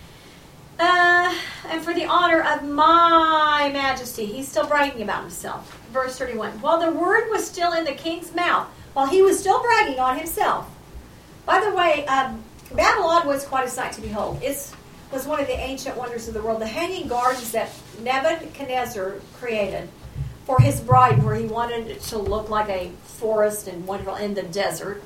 And for the honor of my majesty, he's still bragging about himself. Verse 31. While the word was still in the king's mouth, while he was still bragging on himself. By the way, Babylon was quite a sight to behold. It was one of the ancient wonders of the world. The hanging gardens that Nebuchadnezzar created for his bride, where he wanted it to look like a forest and wonderful in the desert,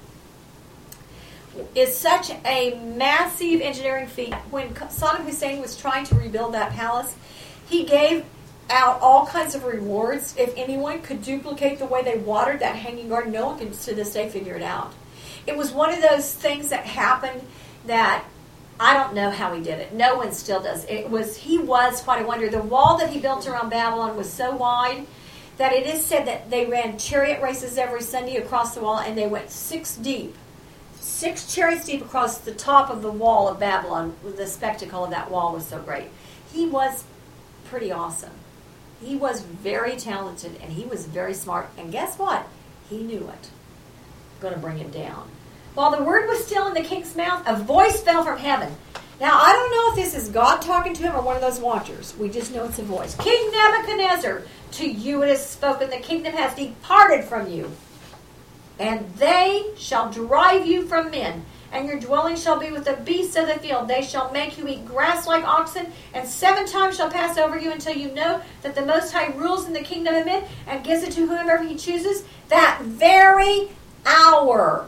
is such a massive engineering feat. When Saddam Hussein was trying to rebuild that palace, he gave out all kinds of rewards. If anyone could duplicate the way they watered that hanging garden, no one can to this day figure it out. It was one of those things that happened that I don't know how he did it. No one still does. He was quite a wonder. The wall that he built around Babylon was so wide that it is said that they ran chariot races every Sunday across the wall, and they went 6 deep. 6 chariots deep across the top of the wall of Babylon. The spectacle of that wall was so great. He was pretty awesome. He was very talented, and he was very smart. And guess what? He knew it. Going to bring him down. While the word was still in the king's mouth, a voice fell from heaven. Now, I don't know if this is God talking to him or one of those watchers. We just know it's a voice. King Nebuchadnezzar, to you it is spoken, the kingdom has departed from you. And they shall drive you from men, and your dwelling shall be with the beasts of the field. They shall make you eat grass like oxen, and 7 times shall pass over you until you know that the Most High rules in the kingdom of men and gives it to whomever he chooses. That very hour,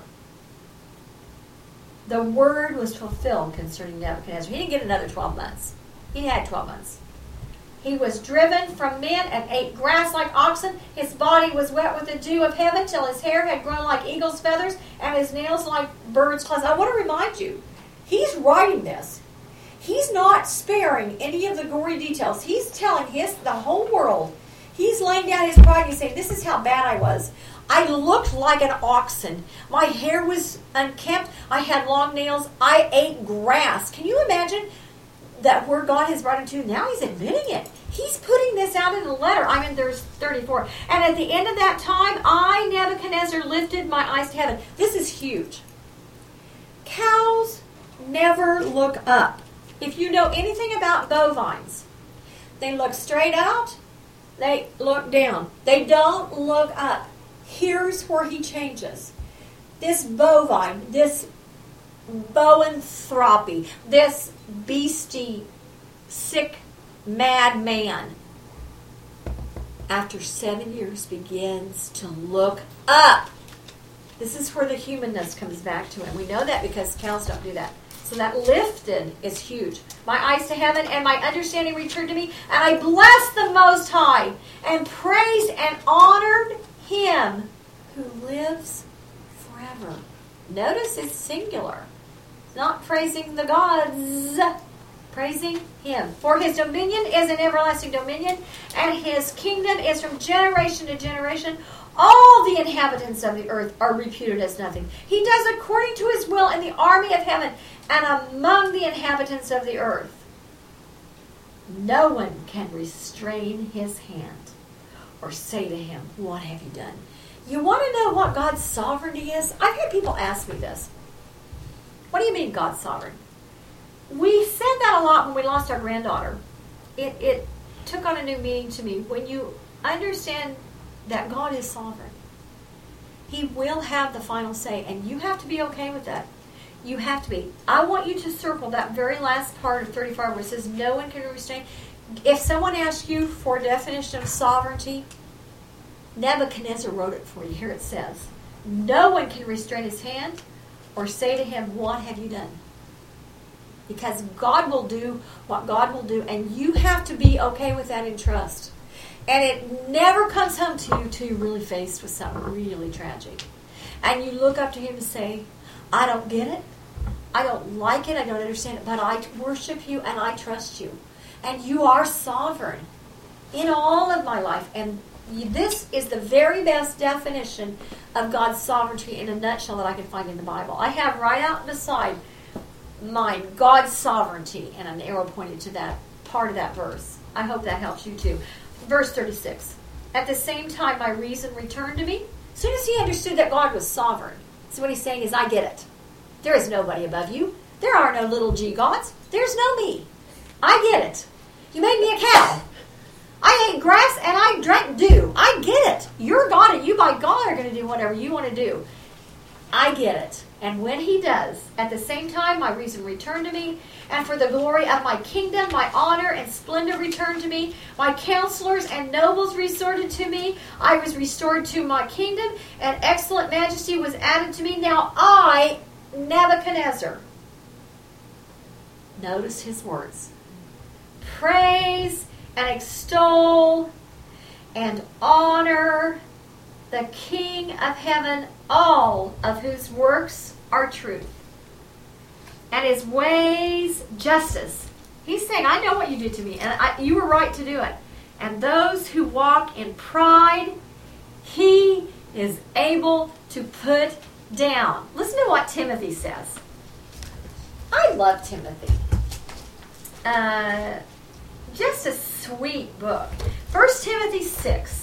the word was fulfilled concerning Nebuchadnezzar. He didn't get another 12 months. He had 12 months. He was driven from men and ate grass like oxen. His body was wet with the dew of heaven till his hair had grown like eagle's feathers and his nails like bird's claws. I want to remind you, he's writing this. He's not sparing any of the gory details. He's telling the whole world. He's laying down his pride and he's saying, this is how bad I was. I looked like an oxen. My hair was unkempt. I had long nails. I ate grass. Can you imagine that where God has brought him to? Now he's admitting it. He's putting this out in a letter. There's 34. And at the end of that time, I, Nebuchadnezzar, lifted my eyes to heaven. This is huge. Cows never look up. If you know anything about bovines, they look straight out. They look down. They don't look up. Here's where he changes. This bovine, this boanthropy, this beastie, sick, mad man, after 7 years begins to look up. This is where the humanness comes back to him. We know that because cows don't do that. So that lifted is huge. My eyes to heaven and my understanding returned to me, and I blessed the Most High and praised and honored him who lives forever. Notice it's singular. It's not praising the gods, praising him. For his dominion is an everlasting dominion, and his kingdom is from generation to generation. All the inhabitants of the earth are reputed as nothing. He does according to his will in the army of heaven and among the inhabitants of the earth. No one can restrain his hand or say to him, what have you done? You want to know what God's sovereignty is? I've had people ask me this. What do you mean God's sovereign? We said that a lot when we lost our granddaughter. It took on a new meaning to me. When you understand that God is sovereign, He will have the final say, and you have to be okay with that. You have to be. I want you to circle that very last part of 35 where it says no one can restrain. If someone asks you for a definition of sovereignty, Nebuchadnezzar wrote it for you. Here it says, no one can restrain his hand or say to him, what have you done? Because God will do what God will do, and you have to be okay with that and trust. And it never comes home to you till you're really faced with something really tragic. And you look up to him and say, I don't get it. I don't like it. I don't understand it. But I worship you and I trust you. And you are sovereign in all of my life. And this is the very best definition of God's sovereignty in a nutshell that I can find in the Bible. I have right out beside mine God's sovereignty and an arrow pointed to that part of that verse. I hope that helps you too. Verse 36. At the same time my reason returned to me. As soon as he understood that God was sovereign. So what he's saying is, I get it. There is nobody above you. There are no little g gods. There's no me. I get it. You made me a cow. I ate grass and I drank dew. I get it. You're God and you by God are going to do whatever you want to do. I get it. And when he does, at the same time my reason returned to me, and for the glory of my kingdom, my honor and splendor returned to me. My counselors and nobles resorted to me. I was restored to my kingdom, and excellent majesty was added to me. Now I, Nebuchadnezzar, notice his words, praise and extol and honor the King of heaven, all of whose works are truth, and his ways justice. He's saying, I know what you did to me, and you were right to do it. And those who walk in pride, he is able to put down. Listen to what Timothy says. I love Timothy. Just a sweet book. 1 Timothy 6.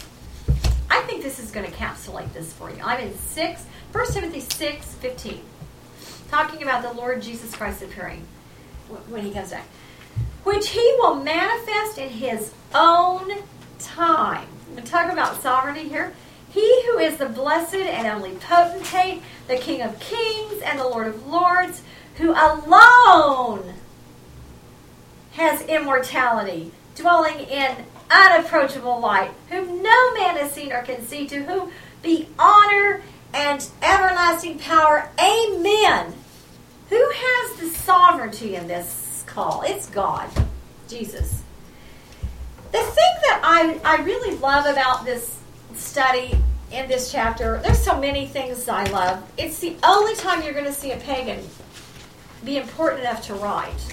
I think this is going to encapsulate this for you. I'm in 1 Timothy 6:15. Talking about the Lord Jesus Christ appearing when he comes back. Which he will manifest in his own time. We're talking about sovereignty here. He who is the blessed and only potentate, the King of kings and the Lord of lords, who alone has immortality, dwelling in unapproachable light, whom no man has seen or can see, to whom be honor and everlasting power. Amen. Who has the sovereignty in this call? It's God, Jesus. The thing that I really love about this study in this chapter, there's so many things I love. It's the only time you're going to see a pagan be important enough to write.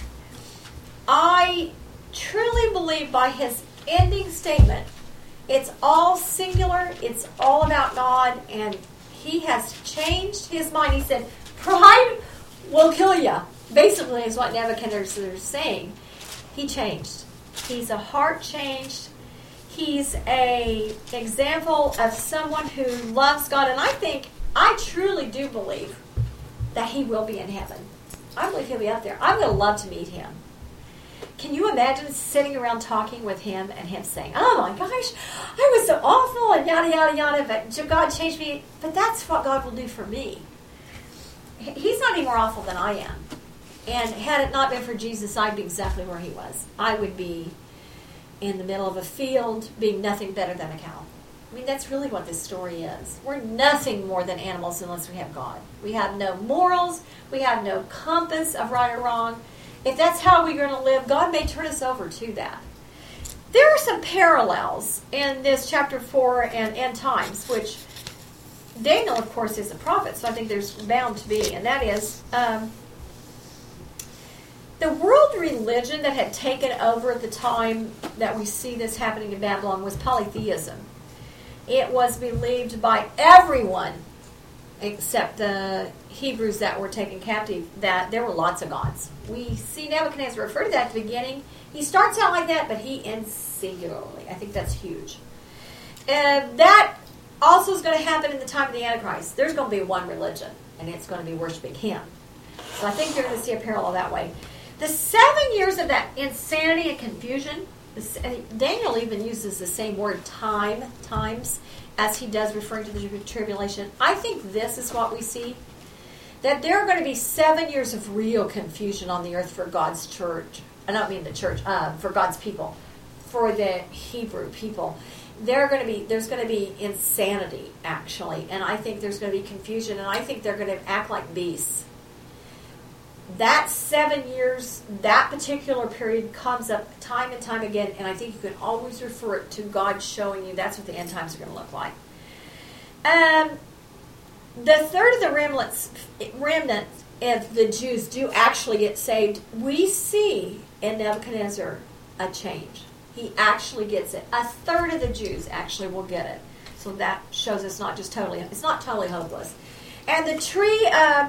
I truly believe by his ending statement, it's all singular, it's all about God, and he has changed his mind. He said, pride will kill you. Basically is what Nebuchadnezzar is saying. He changed. He's a heart changed. He's a example of someone who loves God, and I truly do believe that he will be in heaven. I believe he'll be up there. I would love to meet him. Can you imagine sitting around talking with him and him saying, oh my gosh, I was so awful and yada, yada, yada, but God changed me. But that's what God will do for me. He's not any more awful than I am. And had it not been for Jesus, I'd be exactly where he was. I would be in the middle of a field being nothing better than a cow. I mean, that's really what this story is. We're nothing more than animals unless we have God. We have no morals. We have no compass of right or wrong. If that's how we're going to live, God may turn us over to that. There are some parallels in this chapter 4 and end times, which Daniel, of course, is a prophet, so I think there's bound to be, and that is the world religion that had taken over at the time that we see this happening in Babylon was polytheism. It was believed by everyone except the Hebrews that were taken captive that there were lots of gods. We see Nebuchadnezzar refer to that at the beginning. He starts out like that, but he ends singularly. I think that's huge. That also is going to happen in the time of the Antichrist. There's going to be one religion, and it's going to be worshiping him. So I think you're going to see a parallel that way. The 7 years of that insanity and confusion Daniel even uses the same word times, as he does referring to the tribulation. I think this is what we see. That there are going to be 7 years of real confusion on the earth for God's church. I don't mean the church, for God's people. For the Hebrew people. There's going to be insanity, actually. And I think there's going to be confusion. And I think they're going to act like beasts. That 7 years, that particular period comes up time and time again, and I think you can always refer it to God showing you that's what the end times are going to look like. The third of the remnant of the Jews do actually get saved. We see in Nebuchadnezzar a change. He actually gets it. A third of the Jews actually will get it. So that shows it's not totally hopeless. And the tree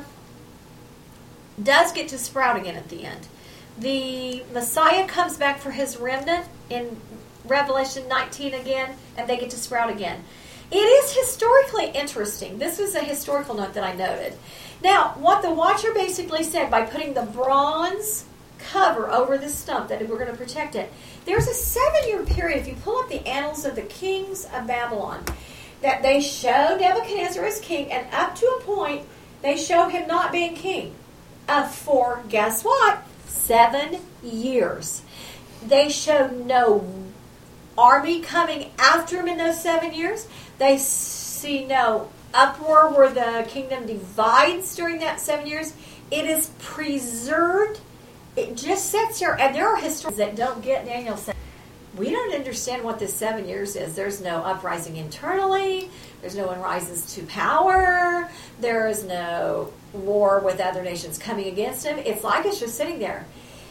does get to sprout again at the end. The Messiah comes back for his remnant in Revelation 19 again, and they get to sprout again. It is historically interesting. This was a historical note that I noted. Now, what the Watcher basically said by putting the bronze cover over the stump, that we're going to protect it, there's a 7-year period, if you pull up the annals of the kings of Babylon, that they show Nebuchadnezzar as king, and up to a point, they show him not being king. For, guess what? 7 years. They show no army coming after him in those 7 years. They see no uproar where the kingdom divides during that 7 years. It is preserved. It just sits here. And there are historians that don't get Daniel saying, we don't understand what this 7 years is. There's no uprising internally. There's no one rises to power. There is no war with other nations coming against him. It's like it's just sitting there.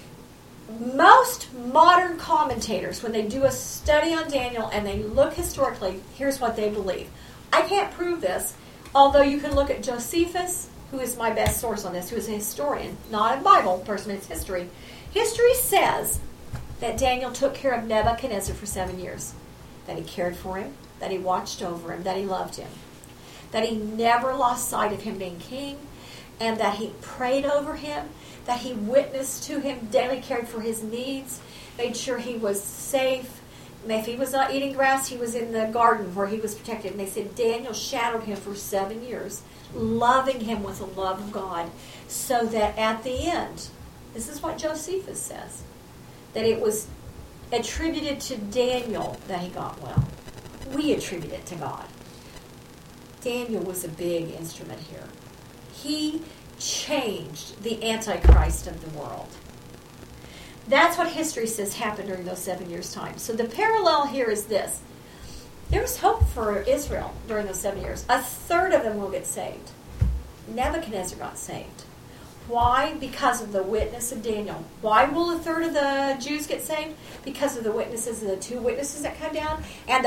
Most modern commentators, when they do a study on Daniel and they look historically, here's what they believe. I can't prove this, although you can look at Josephus, who is my best source on this, who is a historian, not a Bible person, it's history. History says that Daniel took care of Nebuchadnezzar for 7 years, that he cared for him, that he watched over him, that he loved him, that he never lost sight of him being king, and that he prayed over him, that he witnessed to him, daily cared for his needs, made sure he was safe. If he was not eating grass, he was in the garden where he was protected. And they said Daniel shadowed him for 7 years, loving him with the love of God, so that at the end, this is what Josephus says, that it was attributed to Daniel that he got well. We attribute it to God. Daniel was a big instrument here. He changed the Antichrist of the world. That's what history says happened during those 7 years' time. So the parallel here is this. There was hope for Israel during those 7 years. A third of them will get saved. Nebuchadnezzar got saved. Why? Because of the witness of Daniel. Why will a third of the Jews get saved? Because of the witnesses, of the 2 witnesses that come down, and the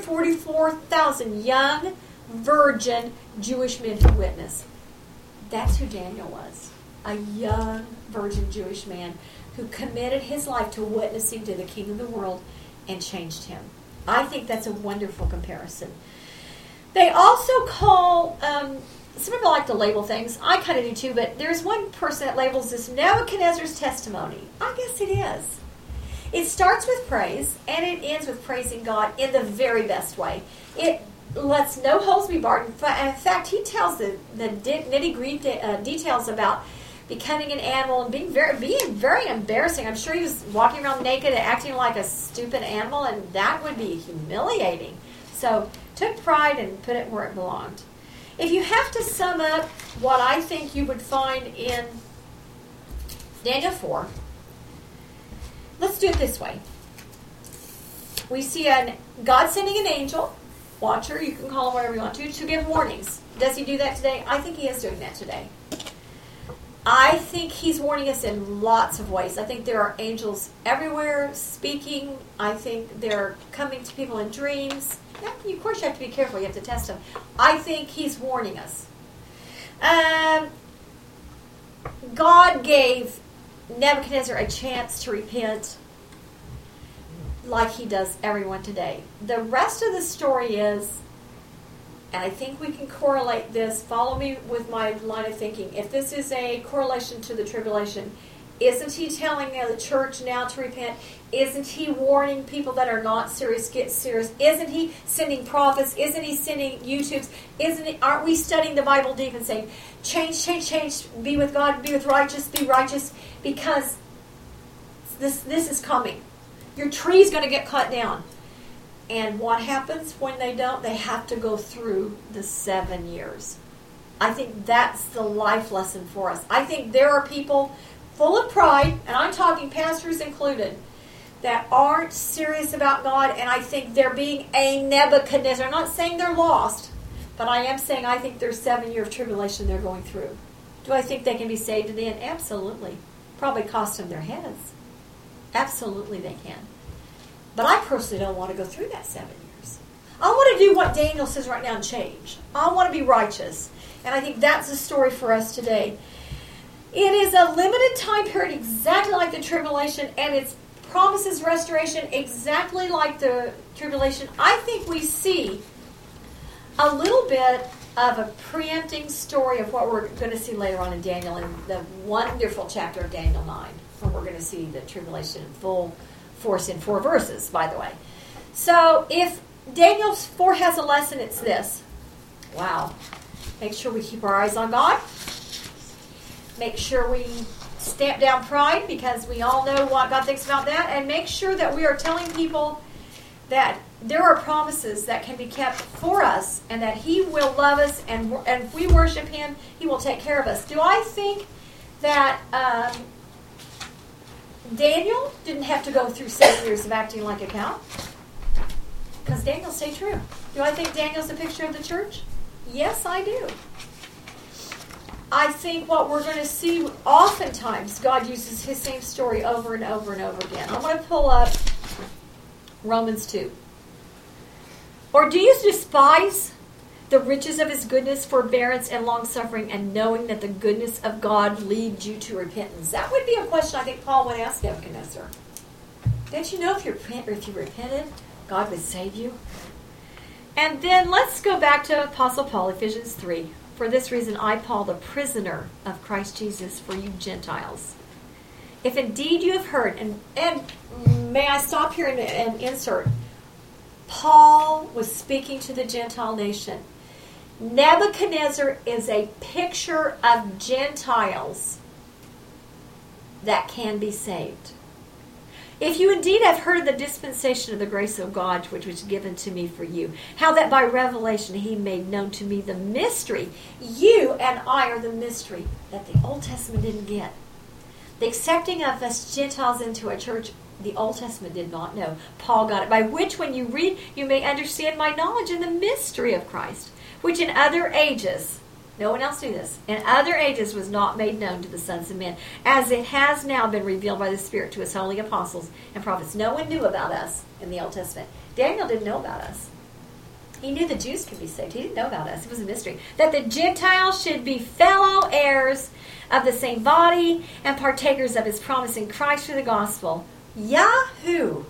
144,000 young, virgin Jewish men who witnessed. That's who Daniel was. A young, virgin Jewish man who committed his life to witnessing to the King of the world and changed him. I think that's a wonderful comparison. They also call, some people like to label things. I kind of do too, but there's one person that labels this Nebuchadnezzar's testimony. I guess it is. It starts with praise, and it ends with praising God in the very best way. It lets no holes be barred. In fact, he tells the nitty-gritty details about becoming an animal and being very embarrassing. I'm sure he was walking around naked and acting like a stupid animal, and that would be humiliating. So, took pride and put it where it belonged. If you have to sum up what I think you would find in Daniel 4, let's do it this way. We see God sending an angel, Watcher, you can call him whatever you want to give warnings. Does he do that today? I think he is doing that today. I think he's warning us in lots of ways. I think there are angels everywhere speaking. I think they're coming to people in dreams. Now, of course, you have to be careful. You have to test them. I think he's warning us. God gave Nebuchadnezzar a chance to repent like he does everyone today. The rest of the story is, and I think we can correlate this, follow me with my line of thinking. If this is a correlation to the tribulation, Isn't he telling the church now to repent? Isn't he warning people that are not serious, get serious? Isn't he sending prophets? Isn't he sending YouTubes? Aren't we studying the Bible deep and saying, change, change, change, be with God, be with righteous, be righteous, because this is coming. Your tree's going to get cut down. And what happens when they don't? They have to go through the 7 years. I think that's the life lesson for us. I think there are people full of pride, and I'm talking pastors included, that aren't serious about God, and I think they're being a Nebuchadnezzar. I'm not saying they're lost, but I am saying I think there's 7 years of tribulation they're going through. Do I think they can be saved in the end? Absolutely. Probably cost them their heads. Absolutely they can. But I personally don't want to go through that 7 years. I want to do what Daniel says right now and change. I want to be righteous. And I think that's the story for us today. It is a limited time period exactly like the tribulation, and it promises restoration exactly like the tribulation. I think we see a little bit of a preempting story of what we're going to see later on in Daniel, in the wonderful chapter of Daniel 9, where we're going to see the tribulation in full force in 4 verses, by the way. So if Daniel 4 has a lesson, it's this. Wow. Make sure we keep our eyes on God. Make sure we stamp down pride, because we all know what God thinks about that. And make sure that we are telling people that there are promises that can be kept for us, and that He will love us, and if we worship Him, He will take care of us. Do I think that Daniel didn't have to go through 7 years of acting like a cow? Because Daniel stayed true. Do I think Daniel's a picture of the church? Yes, I do. I think what we're going to see, oftentimes, God uses His same story over and over and over again. I'm going to pull up Romans 2. Or do you despise the riches of His goodness, forbearance, and long-suffering, and knowing that the goodness of God leads you to repentance? That would be a question I think Paul would ask Nebuchadnezzar. Don't you know if you repented, God would save you? And then let's go back to Apostle Paul, Ephesians 3. For this reason, I, Paul, the prisoner of Christ Jesus, for you Gentiles. If indeed you have heard, and may I stop here and insert, Paul was speaking to the Gentile nation. Nebuchadnezzar is a picture of Gentiles that can be saved. If you indeed have heard of the dispensation of the grace of God, which was given to me for you, how that by revelation He made known to me the mystery. You and I are the mystery that the Old Testament didn't get. The accepting of us Gentiles into a church, the Old Testament did not know. Paul got it, by which when you read, you may understand my knowledge in the mystery of Christ, which in other ages, no one else knew this, in other ages was not made known to the sons of men, as it has now been revealed by the Spirit to His holy apostles and prophets. No one knew about us in the Old Testament. Daniel didn't know about us. He knew the Jews could be saved. He didn't know about us. It was a mystery. That the Gentiles should be fellow heirs of the same body and partakers of His promise in Christ through the gospel. Yahoo!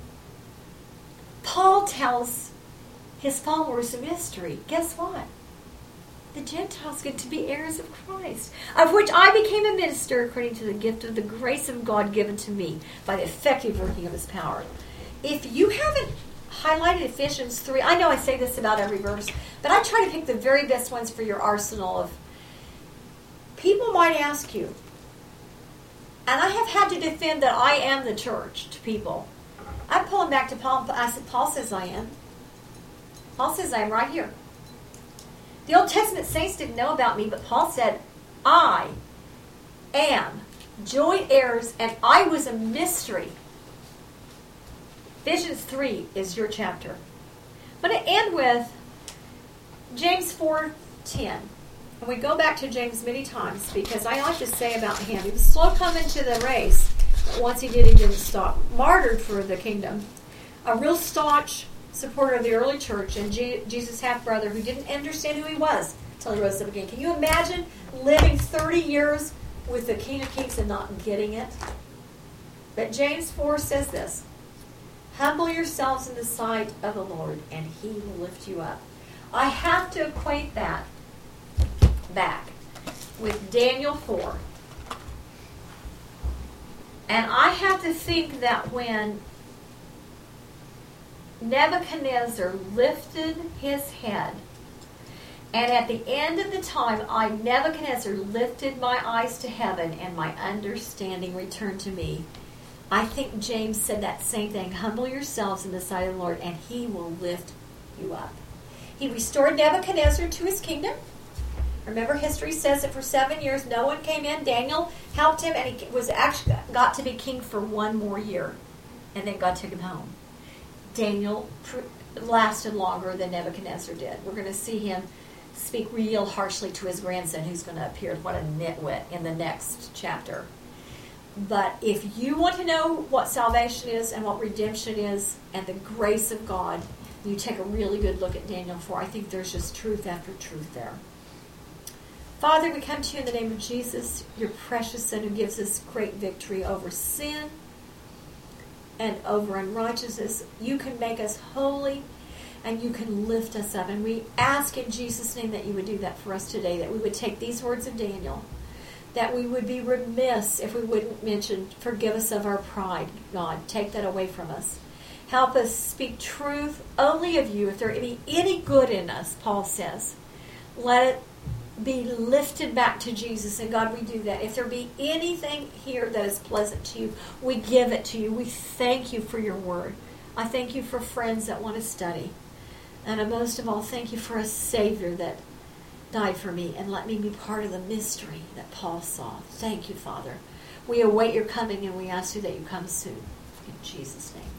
Paul tells his followers a mystery. Guess what? The Gentiles get to be heirs of Christ, of which I became a minister according to the gift of the grace of God given to me by the effective working of His power. If you haven't highlighted Ephesians 3, I know I say this about every verse, but I try to pick the very best ones for your arsenal of. People might ask you, and I have had to defend that I am the church to people. I pull them back to Paul. I said, Paul says I am. Paul says I am right here. The Old Testament saints didn't know about me, but Paul said, I am joint heirs, and I was a mystery. Ephesians 3 is your chapter. I'm going to end with James 4:10. And we go back to James many times, because I like to say about him, he was slow coming to the race, but once he did, he didn't stop. Martyred for the kingdom. A real staunch supporter of the early church, and Jesus' half-brother, who didn't understand who He was until He rose up again. Can you imagine living 30 years with the King of Kings and not getting it? But James 4 says this, humble yourselves in the sight of the Lord, and He will lift you up. I have to equate that back with Daniel 4. And I have to think that when Nebuchadnezzar lifted his head, and at the end of the time, Nebuchadnezzar, lifted my eyes to heaven, and my understanding returned to me. I think James said that same thing. Humble yourselves in the sight of the Lord, and he will lift you up. He restored Nebuchadnezzar to his kingdom. Remember, history says that for 7 years, no one came in. Daniel helped him, and he was actually got to be king for 1 more year. And then God took him home. Daniel lasted longer than Nebuchadnezzar did. We're going to see him speak real harshly to his grandson, who's going to appear, what a nitwit, in the next chapter. But if you want to know what salvation is and what redemption is and the grace of God, you take a really good look at Daniel 4. I think there's just truth after truth there. Father, we come to you in the name of Jesus, your precious Son, who gives us great victory over sin and over unrighteousness. You can make us holy, and you can lift us up. And we ask in Jesus' name that you would do that for us today, that we would take these words of Daniel, that we would be remiss if we wouldn't mention, forgive us of our pride, God. Take that away from us. Help us speak truth only of you. If there be any good in us, Paul says, let it be lifted back to Jesus. And God, we do that. If there be anything here that is pleasant to you, we give it to you. We thank you for your word. I thank you for friends that want to study. And most of all, thank you for a Savior that died for me and let me be part of the mystery that Paul saw. Thank you, Father. We await your coming, and we ask you that you come soon. In Jesus' name.